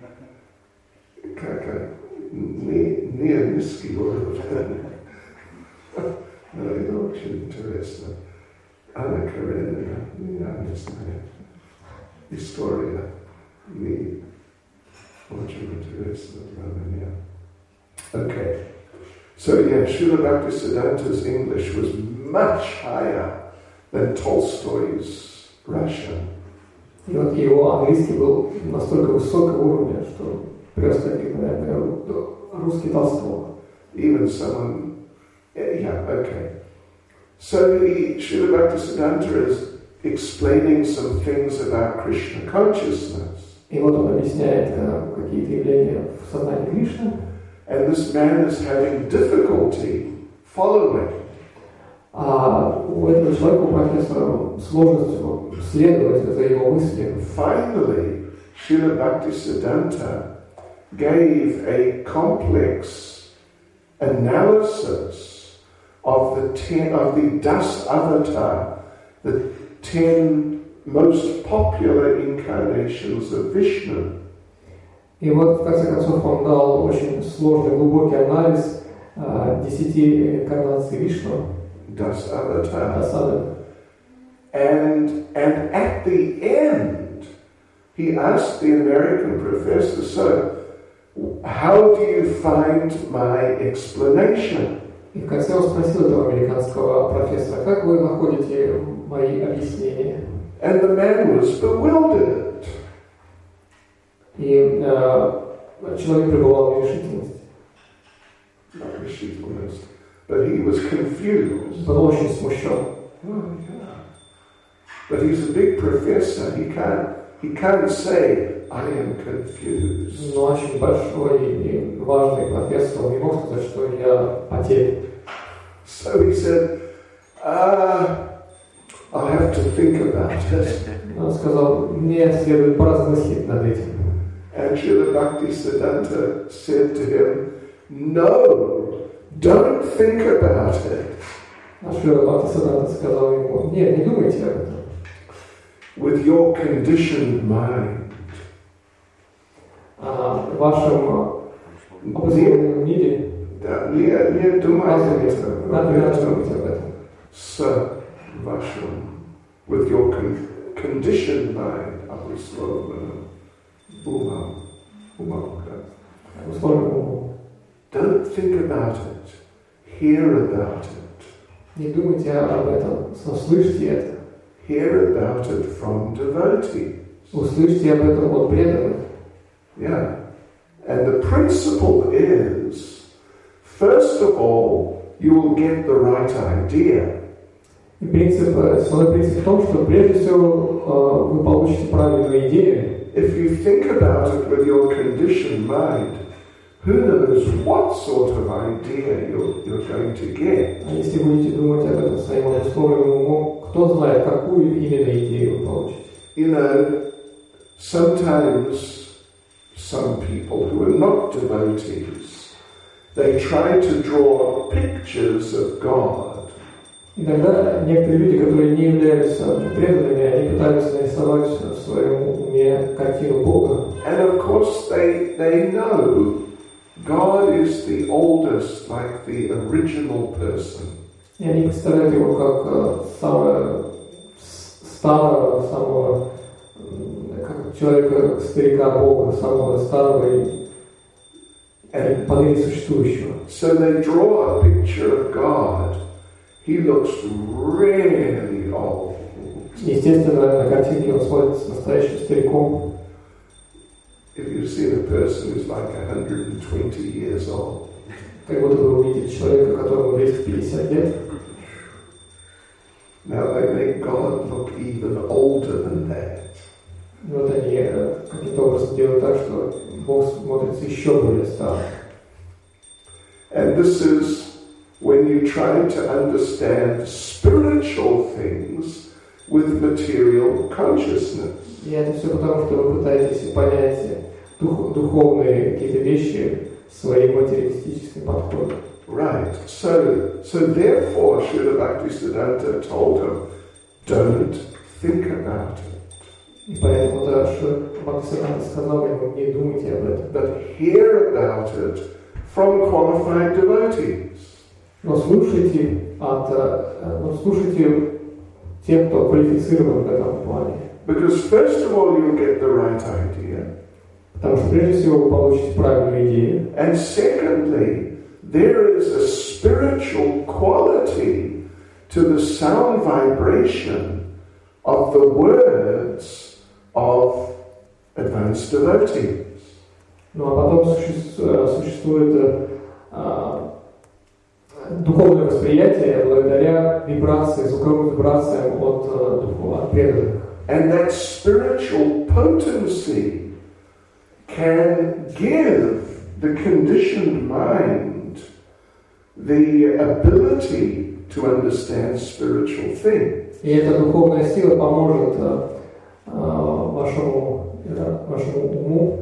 как не, не низкий уровень. Но это очень интересно. Анна Каренина, я не знаю. История не очень интересна для меня. Okay. So yeah, Srila Bhaktisiddhanta's English was much higher than Tolstoy's Russian. И вот его английский был настолько высокого уровня, что превосходил, наверное, русский Толстого. Even someone, yeah, okay. So he, Srila Bhaktisiddhanta is explaining some things about Krishna consciousness. И вот он объясняет какие-то явления в сознании Кришны. And this man is having difficulty following. А у этого человека, у профессора, сложность следовать за его мыслями. Finally, Srila Bhaktisiddhanta gave a complex analysis of the ten, of the Das Avatar, the ten most popular incarnations of Vishnu. И вот, в конце концов, он дал очень сложный, глубокий анализ uh, десяти инкарнаций Вишну. Das Avatar. Das Avatar. And, and at the end, he asked the American professor, so, how do you find my explanation? И в конце он спросил этого американского профессора, как вы находите мои объяснения? And the man was bewildered. И uh, человек пребывал в нерешительности. Not решительность, but he was confused. Был очень смущен. Oh, yeah. But he's a big professor. He can't, he can't say, I am confused. Но очень большой и важный профессор, он не мог сказать, что я потерян. So he said, ah, I'll have to think about it. Он сказал, мне следует поразмыслить над этим. And Srila Bhaktisiddhanta said to him, no, don't think about it. А Шрила Бхактисиддханта сказал ему, нет, не думайте об этом. With your conditioned mind. А в вашем образованном мире Не, не думайте надо думать об этом. С вашим, with your con- conditioned mind, обусловленным умом, умом, Условно, don't think about it, hear about it. не думайте об этом, услышьте это. Hear about it from devotees. Услышьте об этом от преданных. Yeah. And the principle is, first of all, you will get the right idea. И принцип, основной принцип в том, что прежде всего вы получите правильную идею. If you think about it with your conditioned mind, who knows what sort of idea you're, you're going to get? А если будете думать об этом своим обусловленным умом, кто знает, какую именно идею вы получите? You know, sometimes some people who are not devotees, they try to draw pictures of God. Иногда некоторые люди, которые не являются преданными, они пытаются нарисовать в своем уме картину Бога. And of course they, they know God is the oldest, like the original person. И они представляют его как самого старого, самого как человека, старика Бога, самого старого и поныне существующего. So they draw a picture of God. He looks really old. Естественно, на картине он смотрится настоящим стариком. If you've seen a person who's like one hundred twenty years old. Как будто вы увидите человека, которому двести пятьдесят лет. Now they make God look even older than that. И вот они каким-то образом делают так, что Бог смотрится еще более старым. And this is when you try to understand spiritual things with material consciousness. И это все потому, что вы пытаетесь понять дух, духовные какие-то вещи своим материалистическим подходом. Right. So, so therefore, Srila Bhaktisiddhanta told him, don't think about it. И поэтому, да, что Бхактисиддханта сказал ему, не думайте об этом. But hear about it from qualified devotees. Но слушайте от, но слушайте тех, кто квалифицирован в этом плане. Because first of all, you'll get the right idea. Потому что прежде всего вы получите правильную идею. And secondly, there is a spiritual quality to the sound vibration of the words of advanced devotees. Ну а потом существует, существует а, духовное восприятие благодаря вибрации, звуковым вибрациям от, от преданных. And that spiritual potency can give the conditioned mind the ability to understand spiritual things. И эта духовная сила поможет а, а, вашему, вашему уму,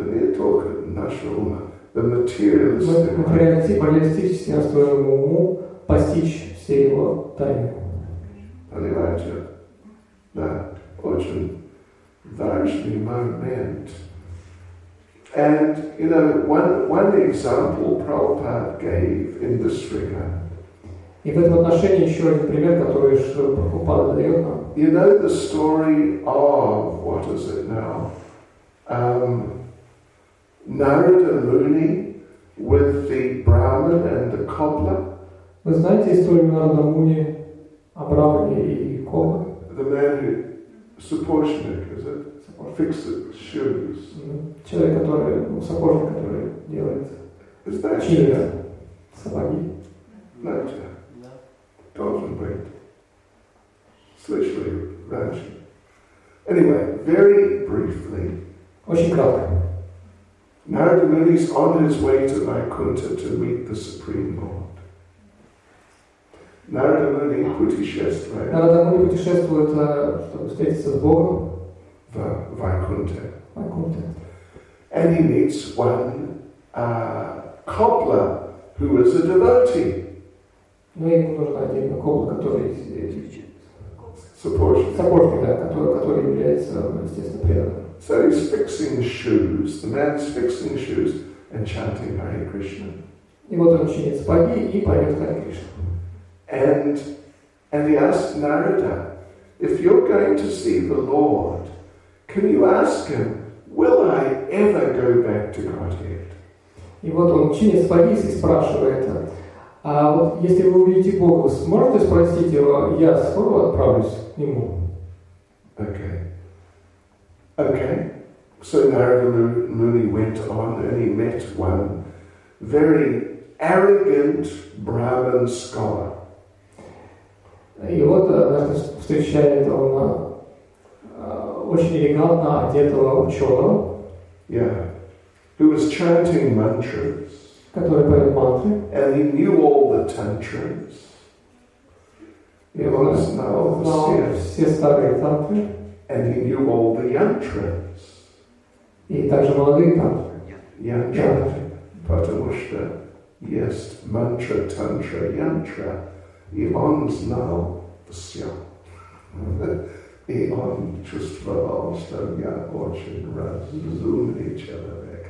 the materialistic, материалистически настроенному уму постичь все его тайны. Понимаете? Да, очень важный момент. And, you know, one, one example Prabhupada gave in this regard. И в этом отношении еще один пример, который Прабхупада дает нам. You know the story of, what is it now? Um, Narada Muni with the Brahmin and the cobbler? Вы знаете историю Нарада Муни о Брахмане и Кобле? The man who, сапожник, is it? Fixes shoes. Человек, который, ну, сапожник, который делает, Is чинит сапоги. Знаете? Должен быть. Слышали раньше. Anyway, very briefly. Очень кратко. Narada Muni is on his way to Vaikuntha to meet the Supreme Lord. Narada Muni путешествует Нарада Муни путешествует, чтобы встретиться с Богом в Vaikuntha. Вайкунтхе. And he meets one uh, cobbler who is a devotee. Но ему нужен отдельно Кобла, который Сапожник. сапожник, да, который, который является, естественно, преданным. So he's fixing shoes, the man's fixing shoes and chanting Hare Krishna. И вот он чинит сапоги и поет Харе Кришна. And, and he asked Narada, if you're going to see the Lord, can you ask him, will I ever go back to Godhead? И вот он чинит сапоги и спрашивает, а вот если вы увидите Бога, сможете спросить его, я скоро отправлюсь к Нему? Okay. Okay. So Narada Muni went on and he met one very arrogant Brahmin scholar. И вот однажды встречает он очень элегантно одетого ученого, Yeah. Who was chanting mantras. который поет мантры. And he knew all the tantras. И он знал все старые тантры. And he knew all the yantras. И также молодые тантры. Yantra. Потому что есть мантра, тантра, янтра. И он знал все. И он чувствовал, что я очень разумный человек.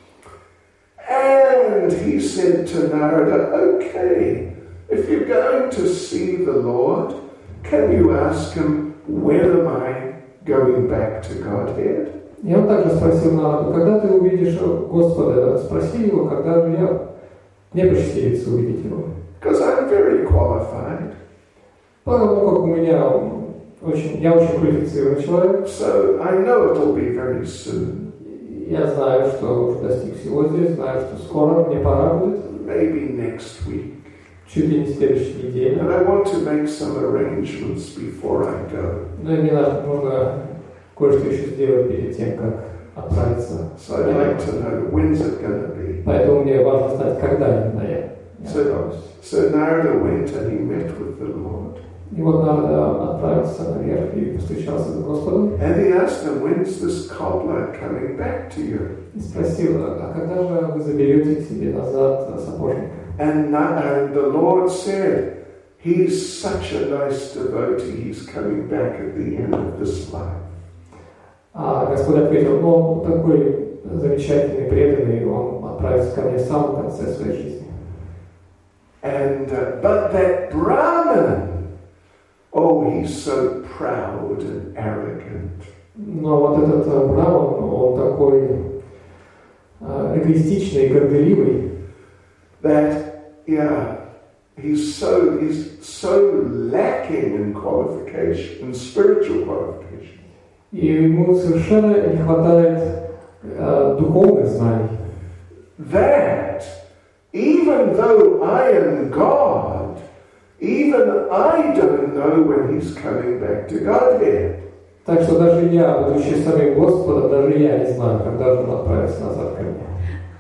And he said to Narada, okay, if you're going to see the Lord, can you ask him, when am I going back to Godhead? И он также спросил Нараду, когда ты увидишь Господа, спроси его, когда же я, мне посчастливится увидеть его. Because I'm very qualified. Потому как у меня очень, я очень квалифицированный человек. So I know it'll be very soon. Я знаю, что уже достиг всего здесь, знаю, что скоро мне пора будет. Maybe next week. Чуть ли не следующей неделе. And I want to make some arrangements before I go. Но мне нужно кое-что еще сделать перед тем, как отправиться. So I'd like to know, when's it going to be? Поэтому мне важно знать, когда именно я отправлюсь. So Narada went and he met with the Lord. И вот Нарада отправился наверх и встречался с Господом. And he asked him, when's this cobbler coming back to you? И спросил, а когда же вы заберете к себе назад сапожника? And, and the Lord said, he's such a nice devotee, he's coming back at the end of this life. А Господь ответил, ну, он такой замечательный, преданный, он отправится ко мне в самом конце своей жизни. And, uh, but that Brahmin, oh, he's so proud and arrogant. Но вот этот Браман, он такой эгоистичный и горделивый. That, yeah, he's so, he's so lacking in qualification, in spiritual qualification. И ему совершенно не хватает э, духовных знаний. That, even though I am God, even I don't know when He's coming back to Godhead. Так что даже я, будучи самим Господом, даже я не знаю, когда же он отправится назад ко мне.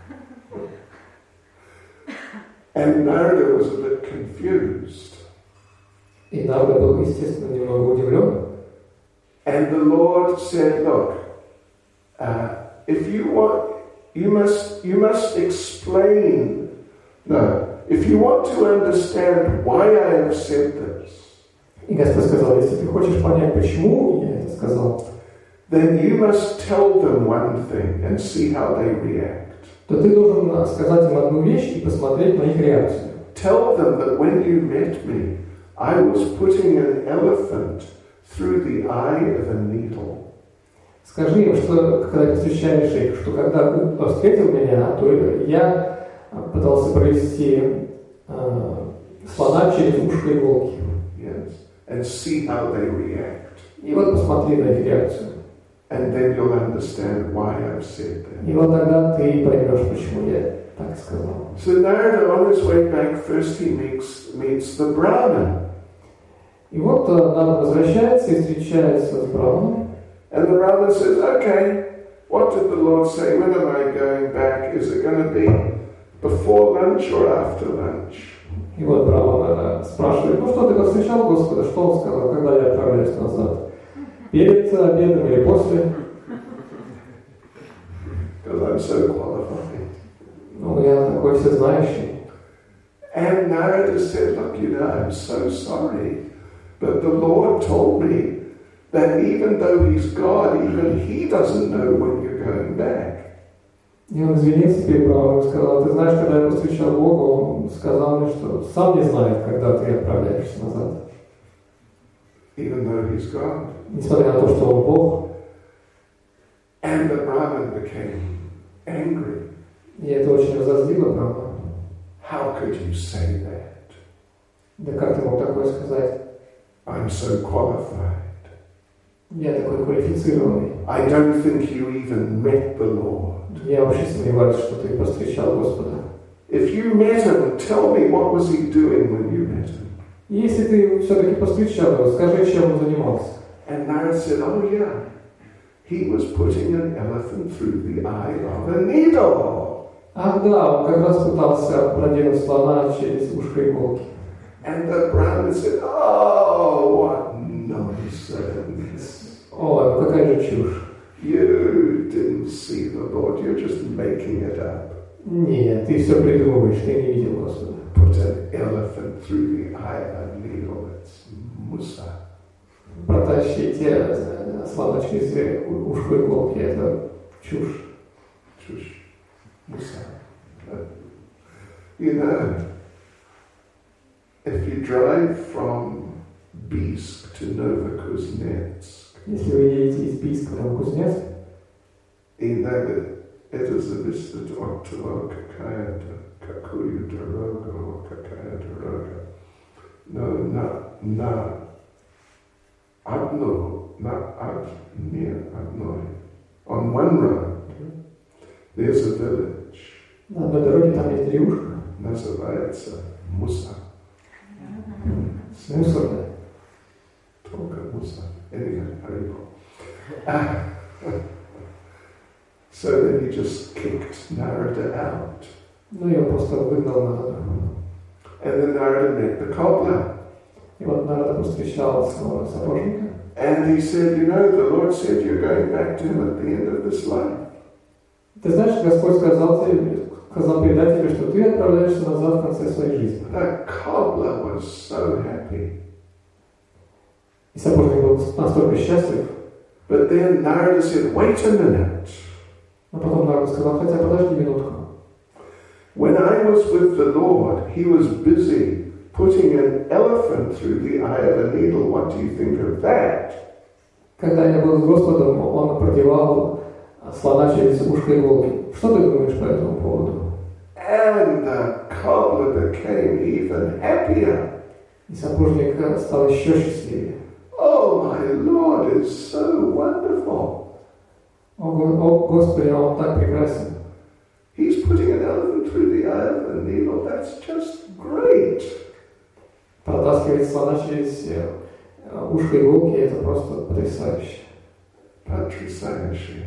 And Narada was a bit confused. И Нарада был, естественно, немного удивлен. And the Lord said, look, uh, if you want, you must, you must explain, no, if you want to understand why I have said this, И Господь сказал, если ты хочешь понять, почему я это сказал, then you must tell them one thing and see how they react. то ты должен сказать им одну вещь и посмотреть на их реакцию. Tell them that when you met me, I was putting an elephant through the eye of a needle. Скажи им, что когда ты встречаешь их, что когда ты встретил меня, то я пытался провести э, слона через ушко иголки. Yes. And see how they react. И вот посмотри на их реакцию. And then you'll understand why I've said that. И вот тогда ты поймешь, почему я так сказал. So Narada, on his way back, first he meets, meets the Brahmin. И вот Нарада возвращается и встречается с Браманом. And the Brahmin says, okay, what did the Lord say? When am I going back? Is it going to be before lunch or after lunch? И вот Браман спрашивает, ну что ты повстречал Господа? Что он сказал, когда я отправляюсь назад? Перед обедом или после? Because I'm so qualified. Ну, я такой всезнающий. And Narada said, look, you know, I'm so sorry, but the Lord told me that even though He's God, even He doesn't know when you're going back. И он извинился перед Браманом и сказал, ты знаешь, когда я повстречал Бога, он сказал мне, что сам не знает, когда ты отправляешься назад. Even though He's God. Несмотря на то, что он Бог. And the Brahmin became angry. И это очень разозлило Брамана. How could you say that? Да как ты мог такое сказать? I'm so qualified. Я такой квалифицированный. I don't think you even met the Lord. Я вообще сомневаюсь, что ты повстречал Господа. If you met Him, tell me what was He doing when you met Him. Если ты все-таки повстречал его, скажи, чем он занимался. And Narada said, oh yeah, he was putting an elephant through the eye of a needle. Ах да, он как раз пытался проделать слона через ушко иголки. And the Brahmin said, oh, what nonsense. О, ну какая же чушь. You didn't see the Lord, you're just making it up. Нет, ты все придумываешь, ты не видел Господа. Put an elephant through the eye of a needle, it's Musa. Протащить слона через ушко иголки, это чушь. Чушь. Musa. You know, if you drive from Бийск to Novokuznetsk, если вы едете из Бийска в Новокузнецк, и надо, это зависит от того, какая, какую дорогу, какая дорога. Но на, на одну, на од, не одной, on one road, there's a village. На одной дороге там есть деревушка. Называется Musa. Мусорная. Только Musa. Anyway, Haribol. Ah. So then he just kicked Narada out. Ну, я просто выгнал Нарада. And then Narada met the cobbler. И вот Нарада повстречал своего сапожника. And he said, you know, the Lord said you're going back to Him at the end of this life. Ты знаешь, Господь сказал тебе, сказал передать тебе, что ты отправляешься назад в конце своей жизни. The cobbler was so happy. И сапожник был настолько счастлив. But then Narada said, wait a minute. Но потом Нарада сказал, хотя подожди минутку. When I was with the Lord, He was busy putting an elephant through the eye of a needle. What do you think of that? Когда я был с Господом, Он продевал слона через ушко иголки. Что ты думаешь по этому поводу? And the cobbler became even happier. И сапожник стал еще счастливее. Oh, my Lord is so wonderful. О, О, о Господи, Он так прекрасен. He's putting an elephant through the eye of a needle. That's just great. Протаскивает слона через ушко иголки, это просто потрясающе. Потрясающе.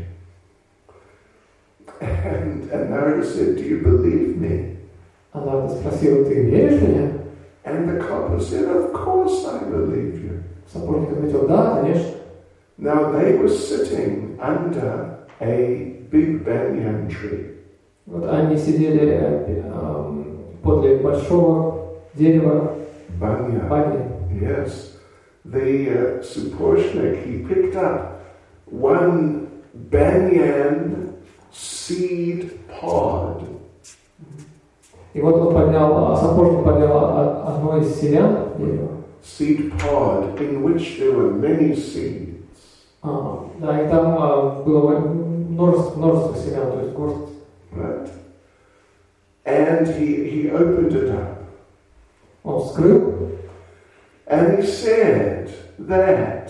And, and Narada said, do you believe me? Она спросила, ты веришь в меня? And the copper said, of course I believe you. Сапожник ответил, да, конечно. Now they were sitting under a big banyan tree. Вот они сидели э, подле большого дерева Banyan. баньян. Yes. The uh, Suporshnik, he picked up one banyan seed pod. И вот он поднял, сапожник поднял одно из семян дерева. Seed pod in which there were many seeds. А, да, и там а, было множество, множество семян, то есть горсть. Right? And he, he opened it up. Он вскрыл. And he said that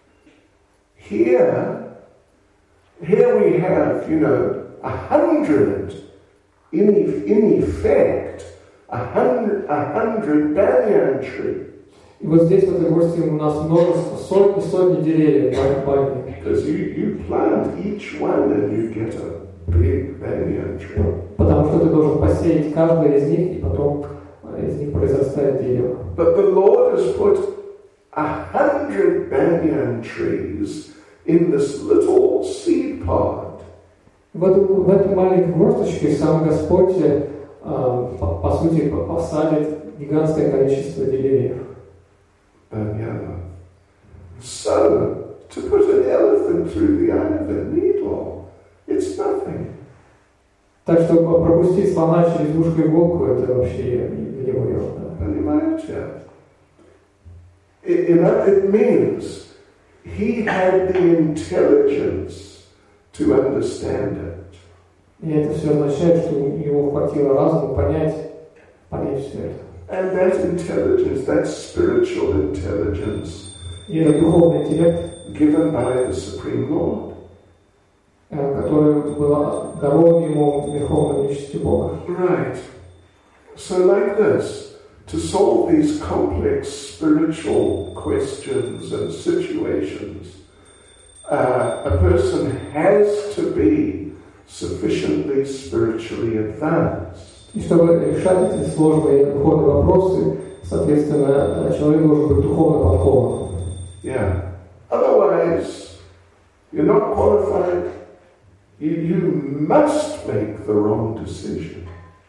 here, here we have, you know, a hundred, in, in effect, a hundred, a hundred banyan trees. И вот здесь, в этой горсти, у нас множество, сотни, сотни деревьев в баньян. Because you, you plant each one and you get a big banyan tree. Потому что ты должен посеять каждое из них, и потом из них произрастает дерево. But the Lord has put a hundred banyan trees in this little seed pod. В эту, в эту маленькую горсточку сам Господь, э, по, по сути, посадит гигантское количество деревьев. Banyan. So, to put an elephant through the eye of a needle, it's nothing. Так что пропустить слона через ушко иголку, это вообще для него ерунда. Понимаете? It, it, it means he had the intelligence to understand it. И это все означает, что у него хватило разума понять, понять все это. And that intelligence, that spiritual intelligence, И это духовный интеллект, given by the Supreme Lord. который был дарован ему Верховной Личности Бога. Right. So like this, to solve these complex spiritual questions and situations, uh, a person has to be sufficiently spiritually advanced. И чтобы решать эти сложные духовные вопросы, соответственно, человек должен быть духовно подкован. Yeah. Otherwise, you're not qualified. You, you must make the wrong decision.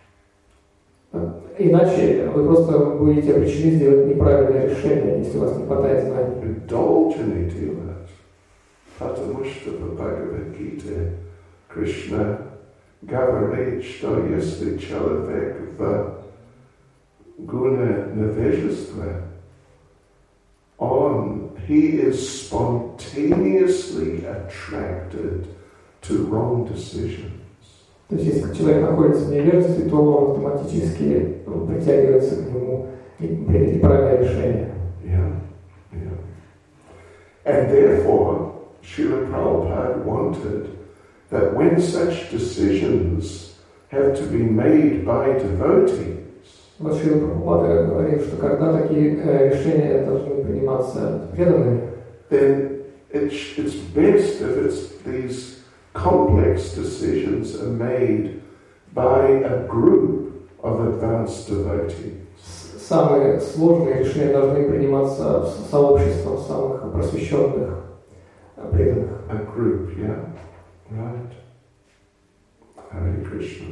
Иначе вы просто будете обречены сделать неправильное решение, если у вас не хватает знаний. Должны делать. Потому что в Бхагавад-гите Кришна говорит, что если человек в гуне невежества, он, he is spontaneously attracted to wrong decisions. То есть, если человек находится в невежестве, то он автоматически притягивается к нему и примет неправильное решение. Yeah, yeah. And therefore, Srila Prabhupada wanted that when such decisions have to be made by devotees, Вот Шрила Прабхупада говорит, что когда такие решения должны приниматься преданными, then it's, it's best if it's these complex decisions are made by a group of advanced devotees. Самые сложные решения должны приниматься сообществом самых просвещенных преданных. A group, yeah, right. Hare Krishna.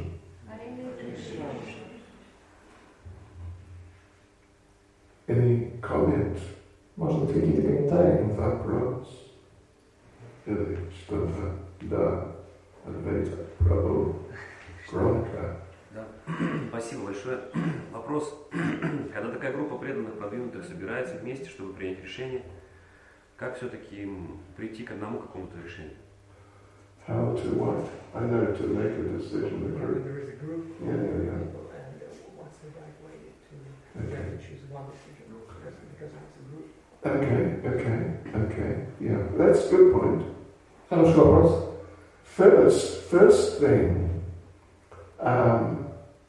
Any comment? Может быть, какие-то комментарии? Вопрос? Или что-то? Да. Адвайта Прабху. Громко. Да. Спасибо большое. Вопрос. Когда такая группа преданных, продвинутых собирается вместе, чтобы принять решение, как все-таки прийти к одному какому-то решению? How to what? I know to make a decision. The group. There is a group. Yeah, yeah, yeah. And what's the right way to Okay. choose one decision? Because because it's a group. Okay, okay, okay. Yeah, that's a good point. Хороший вопрос. first, first thing, um,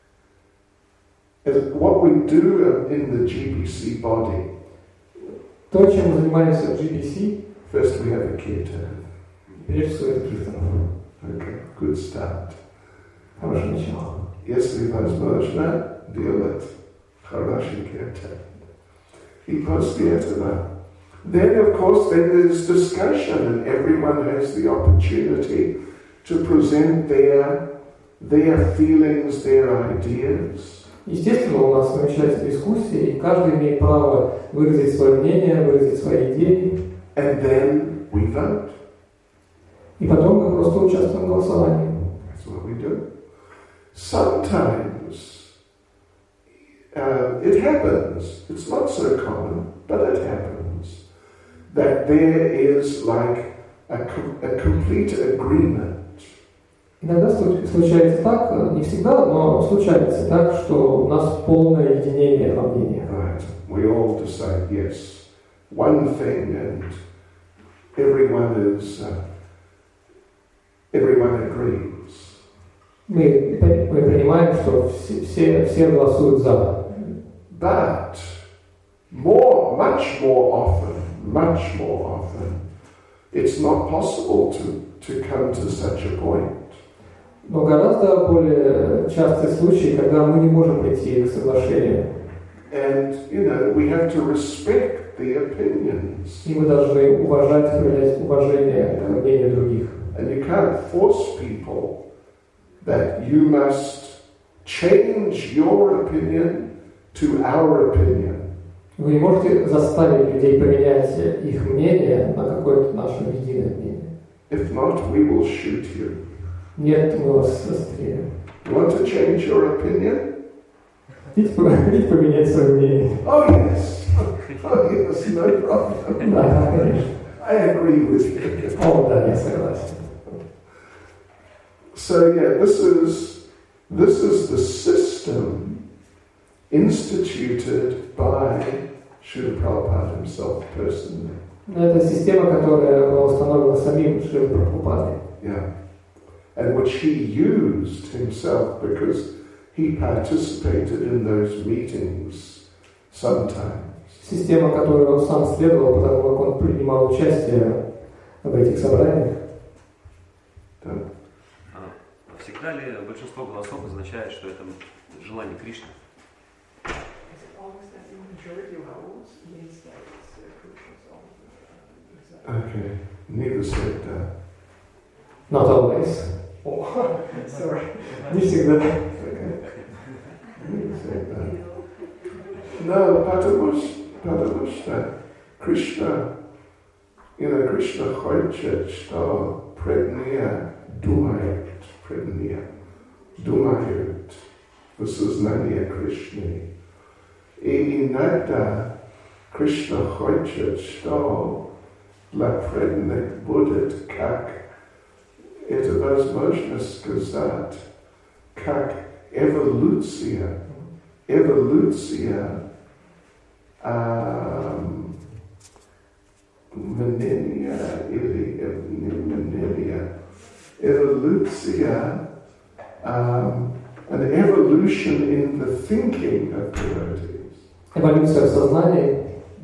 is what we do in the G B C body. То, чем мы занимаемся в джи би си, First we have a kirtan. прежде всего это киртан. Okay, good start. Хорошее начало. Если возможно, делать хороший kirtan. И после этого, then of course then there's discussion and everyone has the opportunity to present their, their feelings, their ideas. Естественно, у нас намечается дискуссия, и каждый имеет право выразить свое мнение, выразить свои идеи. And then we vote. И потом мы просто участвуем в голосовании. That's what we do. Sometimes uh, it happens, it's not so common, but it happens, that there is like a, com- a complete agreement. Иногда случается так, не всегда, но случается так, что у нас полное единение во мнении. Right. We all decide, yes, one thing, and everyone is, uh, everyone agrees. Мы, мы понимаем, что все, все, все голосуют за. But more, much more often, much more often, it's not possible to, to come to such a point. Но гораздо более частый случай, когда мы не можем прийти к соглашению. And, you know, we have to respect the opinions. И мы должны уважать, проявлять уважение к мнению других. And you can't force people that you must change your opinion to our opinion. Вы не можете заставить людей поменять их мнение на какое-то наше единое мнение. If not, we will shoot you. Нет, мы вас застрелим. You want to change your opinion? Хотите поменять свое мнение? Oh yes. Oh yes, no problem. Да, конечно. I agree with you. О, да, я согласен. So yeah, this is this is the system instituted by Srila Prabhupada himself personally. Это система, которая была установлена самим Шрилой Прабхупадой. Yeah. And which he used himself because he participated in those meetings sometimes. Система, которой он сам следовал, потому как он принимал участие в этих собраниях. Да. Всегда ли большинство голосов означает, что это желание Кришны? Okay, neither said that. Not always. Oh, sorry. Не всегда. Okay. Neither said that. No, потому что, потому что Krishna, you know, Krishna хочет, что преданные думают, преданные думают в сознании Кришны. И иногда Кришна хочет, что для преданных будет, как это возможно сказать, как эволюция, эволюция um, мнения или не мнения, эволюция, um, an evolution in the thinking of devotees. Эволюция в сознании.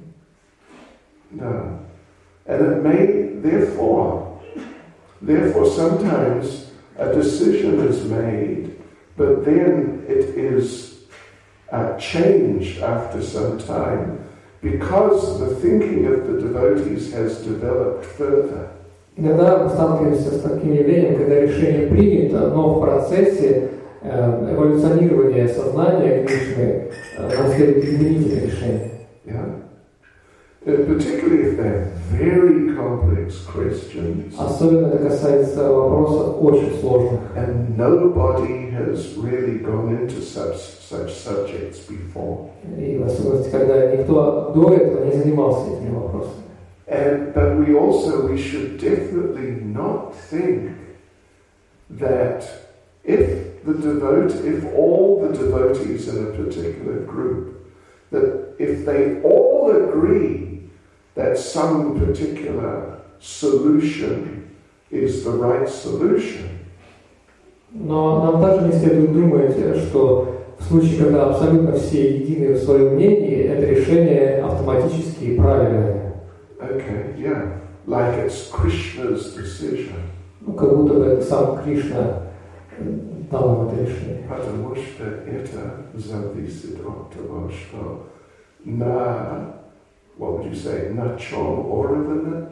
No. And it may, therefore, therefore sometimes a decision is made, but then it is uh, changed after some time because the thinking of the devotees has developed further. Иногда мы сталкиваемся с таким явлением, когда решение принято, но в процессе э, эволюционирования сознания Кришны э, нам следует изменить это решение. Yeah. Uh, particularly if they're very complex questions. Особенно это касается вопросов очень сложных. And nobody has really gone into such, such subjects before. И в особенности, когда никто до этого не занимался этими вопросами. And, but we also, we should definitely not think that if the devote, if all the devotees in a particular group, that if they all agree that some particular solution is the right solution. Но нам также не следует думать, что в случае, когда абсолютно все едины в своем мнении, это решение автоматически правильное. Okay, yeah. Like it's Krishna's decision. Ну, как будто бы это сам Кришна дал нам это решение. Потому что это зависит от того, что на, what would you say, на чем уровне?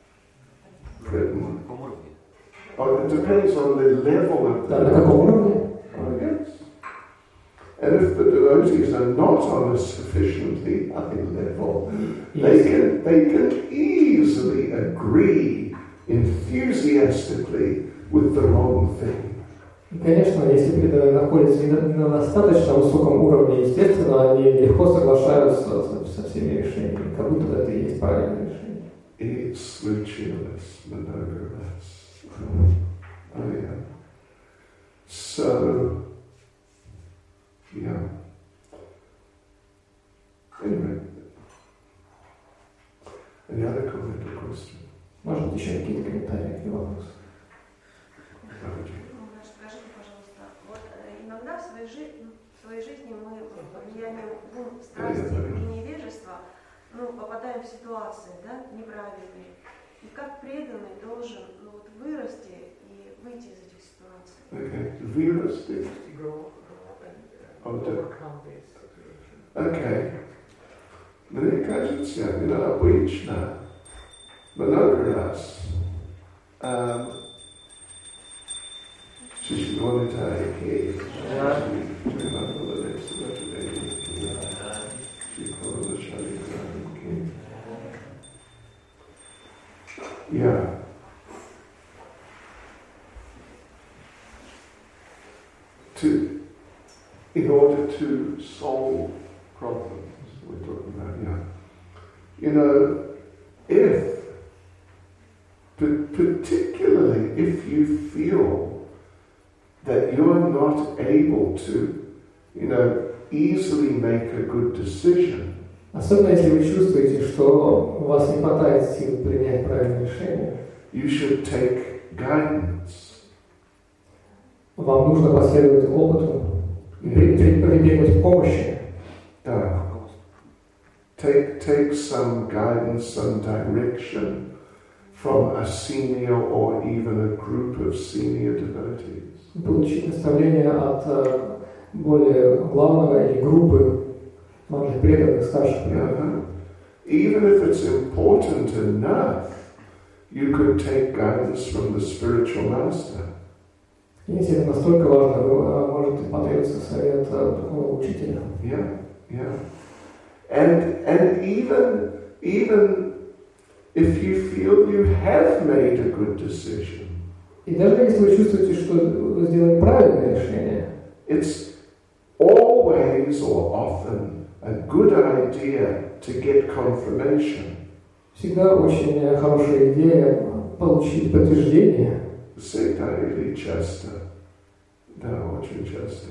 Oh, it depends on the level of the... Да, на каком уровне? Oh, yes. And if the devotees are not on a sufficiently high level, Yes. they can they can easily agree enthusiastically with the wrong thing. И, конечно, если преданные находятся не на, на достаточно высоком уровне, естественно, они легко соглашаются со, со всеми решениями, как будто это и есть правильное решение. И случилось много раз. Oh yeah. So, yeah. Anyway. Any other comment or question? Может быть, еще какие-то комментарии или вопросы? Скажите, пожалуйста, вот иногда в своей, жи- в своей жизни мы под влиянием ум, страсти и невежества ну, попадаем в ситуации, да, неправильные. И как преданный должен ну, вот, вырасти и выйти из этих ситуаций. Okay. Вырасти. Okay. Мне кажется, именно обычно, много раз, Шишимонитайки, Yeah. To, in order to solve problems, we're talking about, yeah. You know, if, particularly if you feel that you're not able to, you know, easily make a good decision. Особенно если вы чувствуете, что у вас не хватает сил принять правильное решение. You should take guidance. Вам нужно последовать опыту и прибегнуть к помощи. Да. Take, take some guidance, some direction from a senior or even a group of senior devotees. Получить наставление от uh, более главного или группы ваших преданных, старших преданных. Uh-huh. Even if it's important enough, you could take guidance from the spiritual master. Если это настолько важно, вы можете потребоваться совет духовного учителя. Yeah, yeah. And and even even if you feel you have made a good decision. И даже если вы чувствуете, что вы сделали правильное решение, it's always or often a good idea to get confirmation. Всегда очень хорошая идея получить подтверждение. Всегда или часто. Да, очень часто.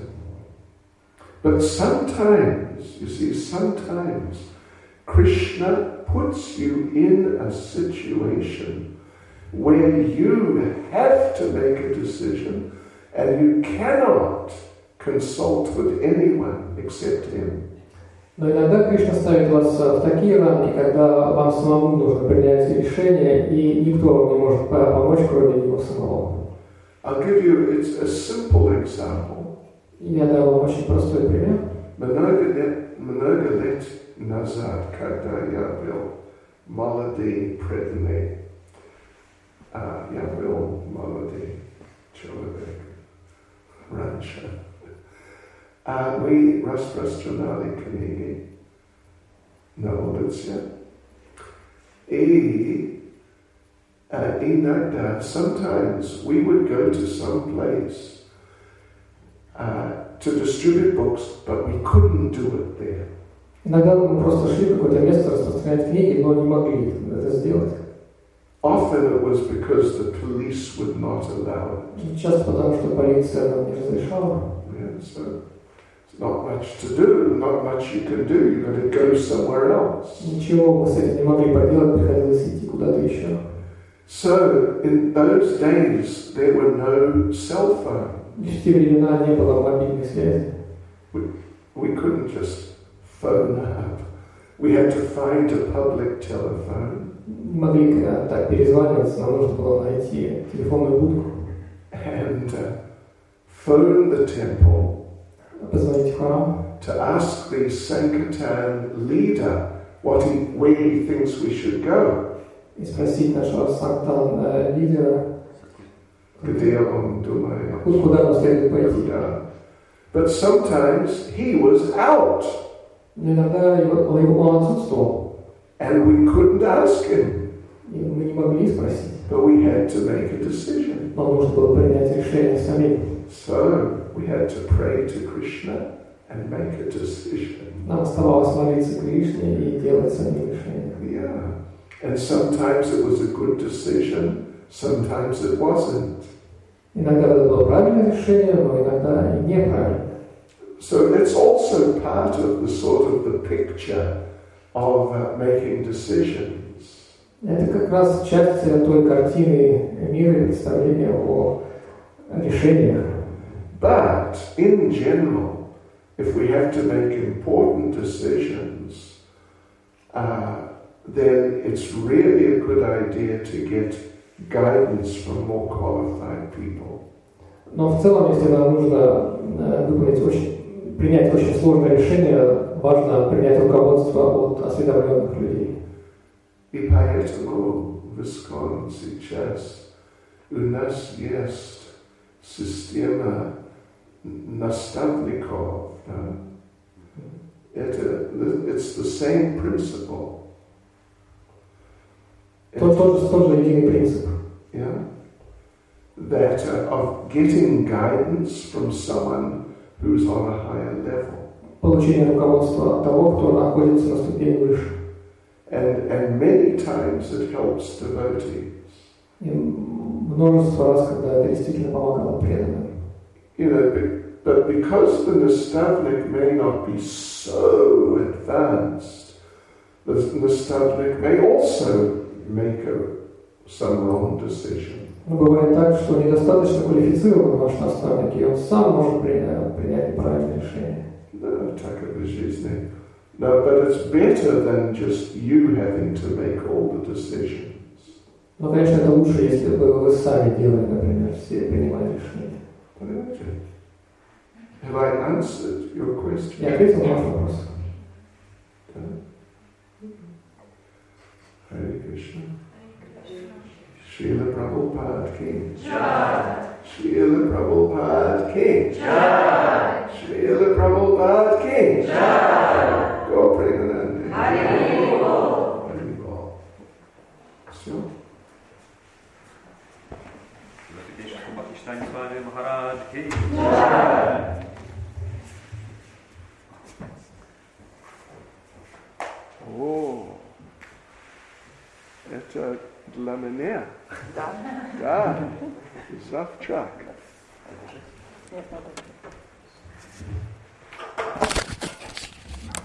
But sometimes, you see, sometimes Krishna puts you in a situation where you have to make a decision and you cannot consult with anyone except him. Но иногда Кришна ставит вас в такие рамки, когда вам самому нужно принять решение, и никто вам не может помочь, кроме него самого. I'll give you it's a simple example. Я дам вам очень простой пример. Много лет, много лет назад, когда я был молодой преданный, а, я был молодой человек раньше, а мы распространяли книги на улице. И uh, иногда, sometimes we would go to some place uh, to distribute books, but we couldn't do it there. Иногда мы просто шли в какое-то место распространять книги, но не могли это сделать. Often it was because the police would not allow it. Часто потому, что полиция нам не разрешала. Yeah, so it's not much to do, not much you can do. You've got to go somewhere else. Ничего мы с этим не могли поделать, приходилось идти куда-то еще. So, in those days, there were no cell phones. В те времена не было мобильной связи. We couldn't just phone up. We had to find a public telephone. Не могли так перезваниваться, нам нужно было найти телефонную будку. And uh, phone the temple. Позвонить в храм. To ask the Sankirtan leader what he, where he thinks we should go. И спросить нашего Санктан лидера, Где он думает, куда нам следует пойти. куда. But sometimes he was out. Но иногда его, его отсутствовал. And we couldn't ask him. И мы не могли спросить. But we had to make a decision. Но нужно было принять решение самим. So we had to pray to Krishna and make a decision. Нам оставалось молиться Кришне и делать сами решения. Yeah. And sometimes it was a good decision, sometimes it wasn't. Иногда это было правильное решение, но иногда и неправильное. So it's also part of the sort of the picture of uh, making decisions. Это как раз часть той картины мира и представления о решениях. But in general, if we have to make important decisions, uh, then it's really a good idea to get guidance from more qualified people. Но в целом, если нам нужно выполнить очень, принять очень сложное решение, важно принять руководство от осведомленных людей. И поэтому в искон сейчас у нас есть система наставников. Да? Это, it's the same principle. Тот, тот, тот же единый принцип. Yeah? That uh, of getting guidance from someone who's on a higher level. Получение руководства от того, кто находится на ступени выше. And, and many times it helps devotees. И множество раз, когда это действительно помогало преданным. You know, but because the nastavnik may not be so advanced, the nastavnik may also make a, some wrong decision. Но бывает так, что недостаточно квалифицирован ваш наставник, и он сам может принять, принять неправильное решение. No, так в жизни. No, but it's better than just you having to make all the decisions. Но, конечно, это лучше, если бы вы сами делали, например, все принимали решения. Have I answered your question? Я ответил на ваш вопрос. Hare Krishna. Srila Prabhupada Ki Jai. Srila Prabhupada Ki Jai. Srila Prabhupada Ki Jai. Go Premanandi. Hare Bol. Hare Bol. So. Pakistan Swami Maharaj Ki Jai. О, это для меня? Да. Да, завтрак.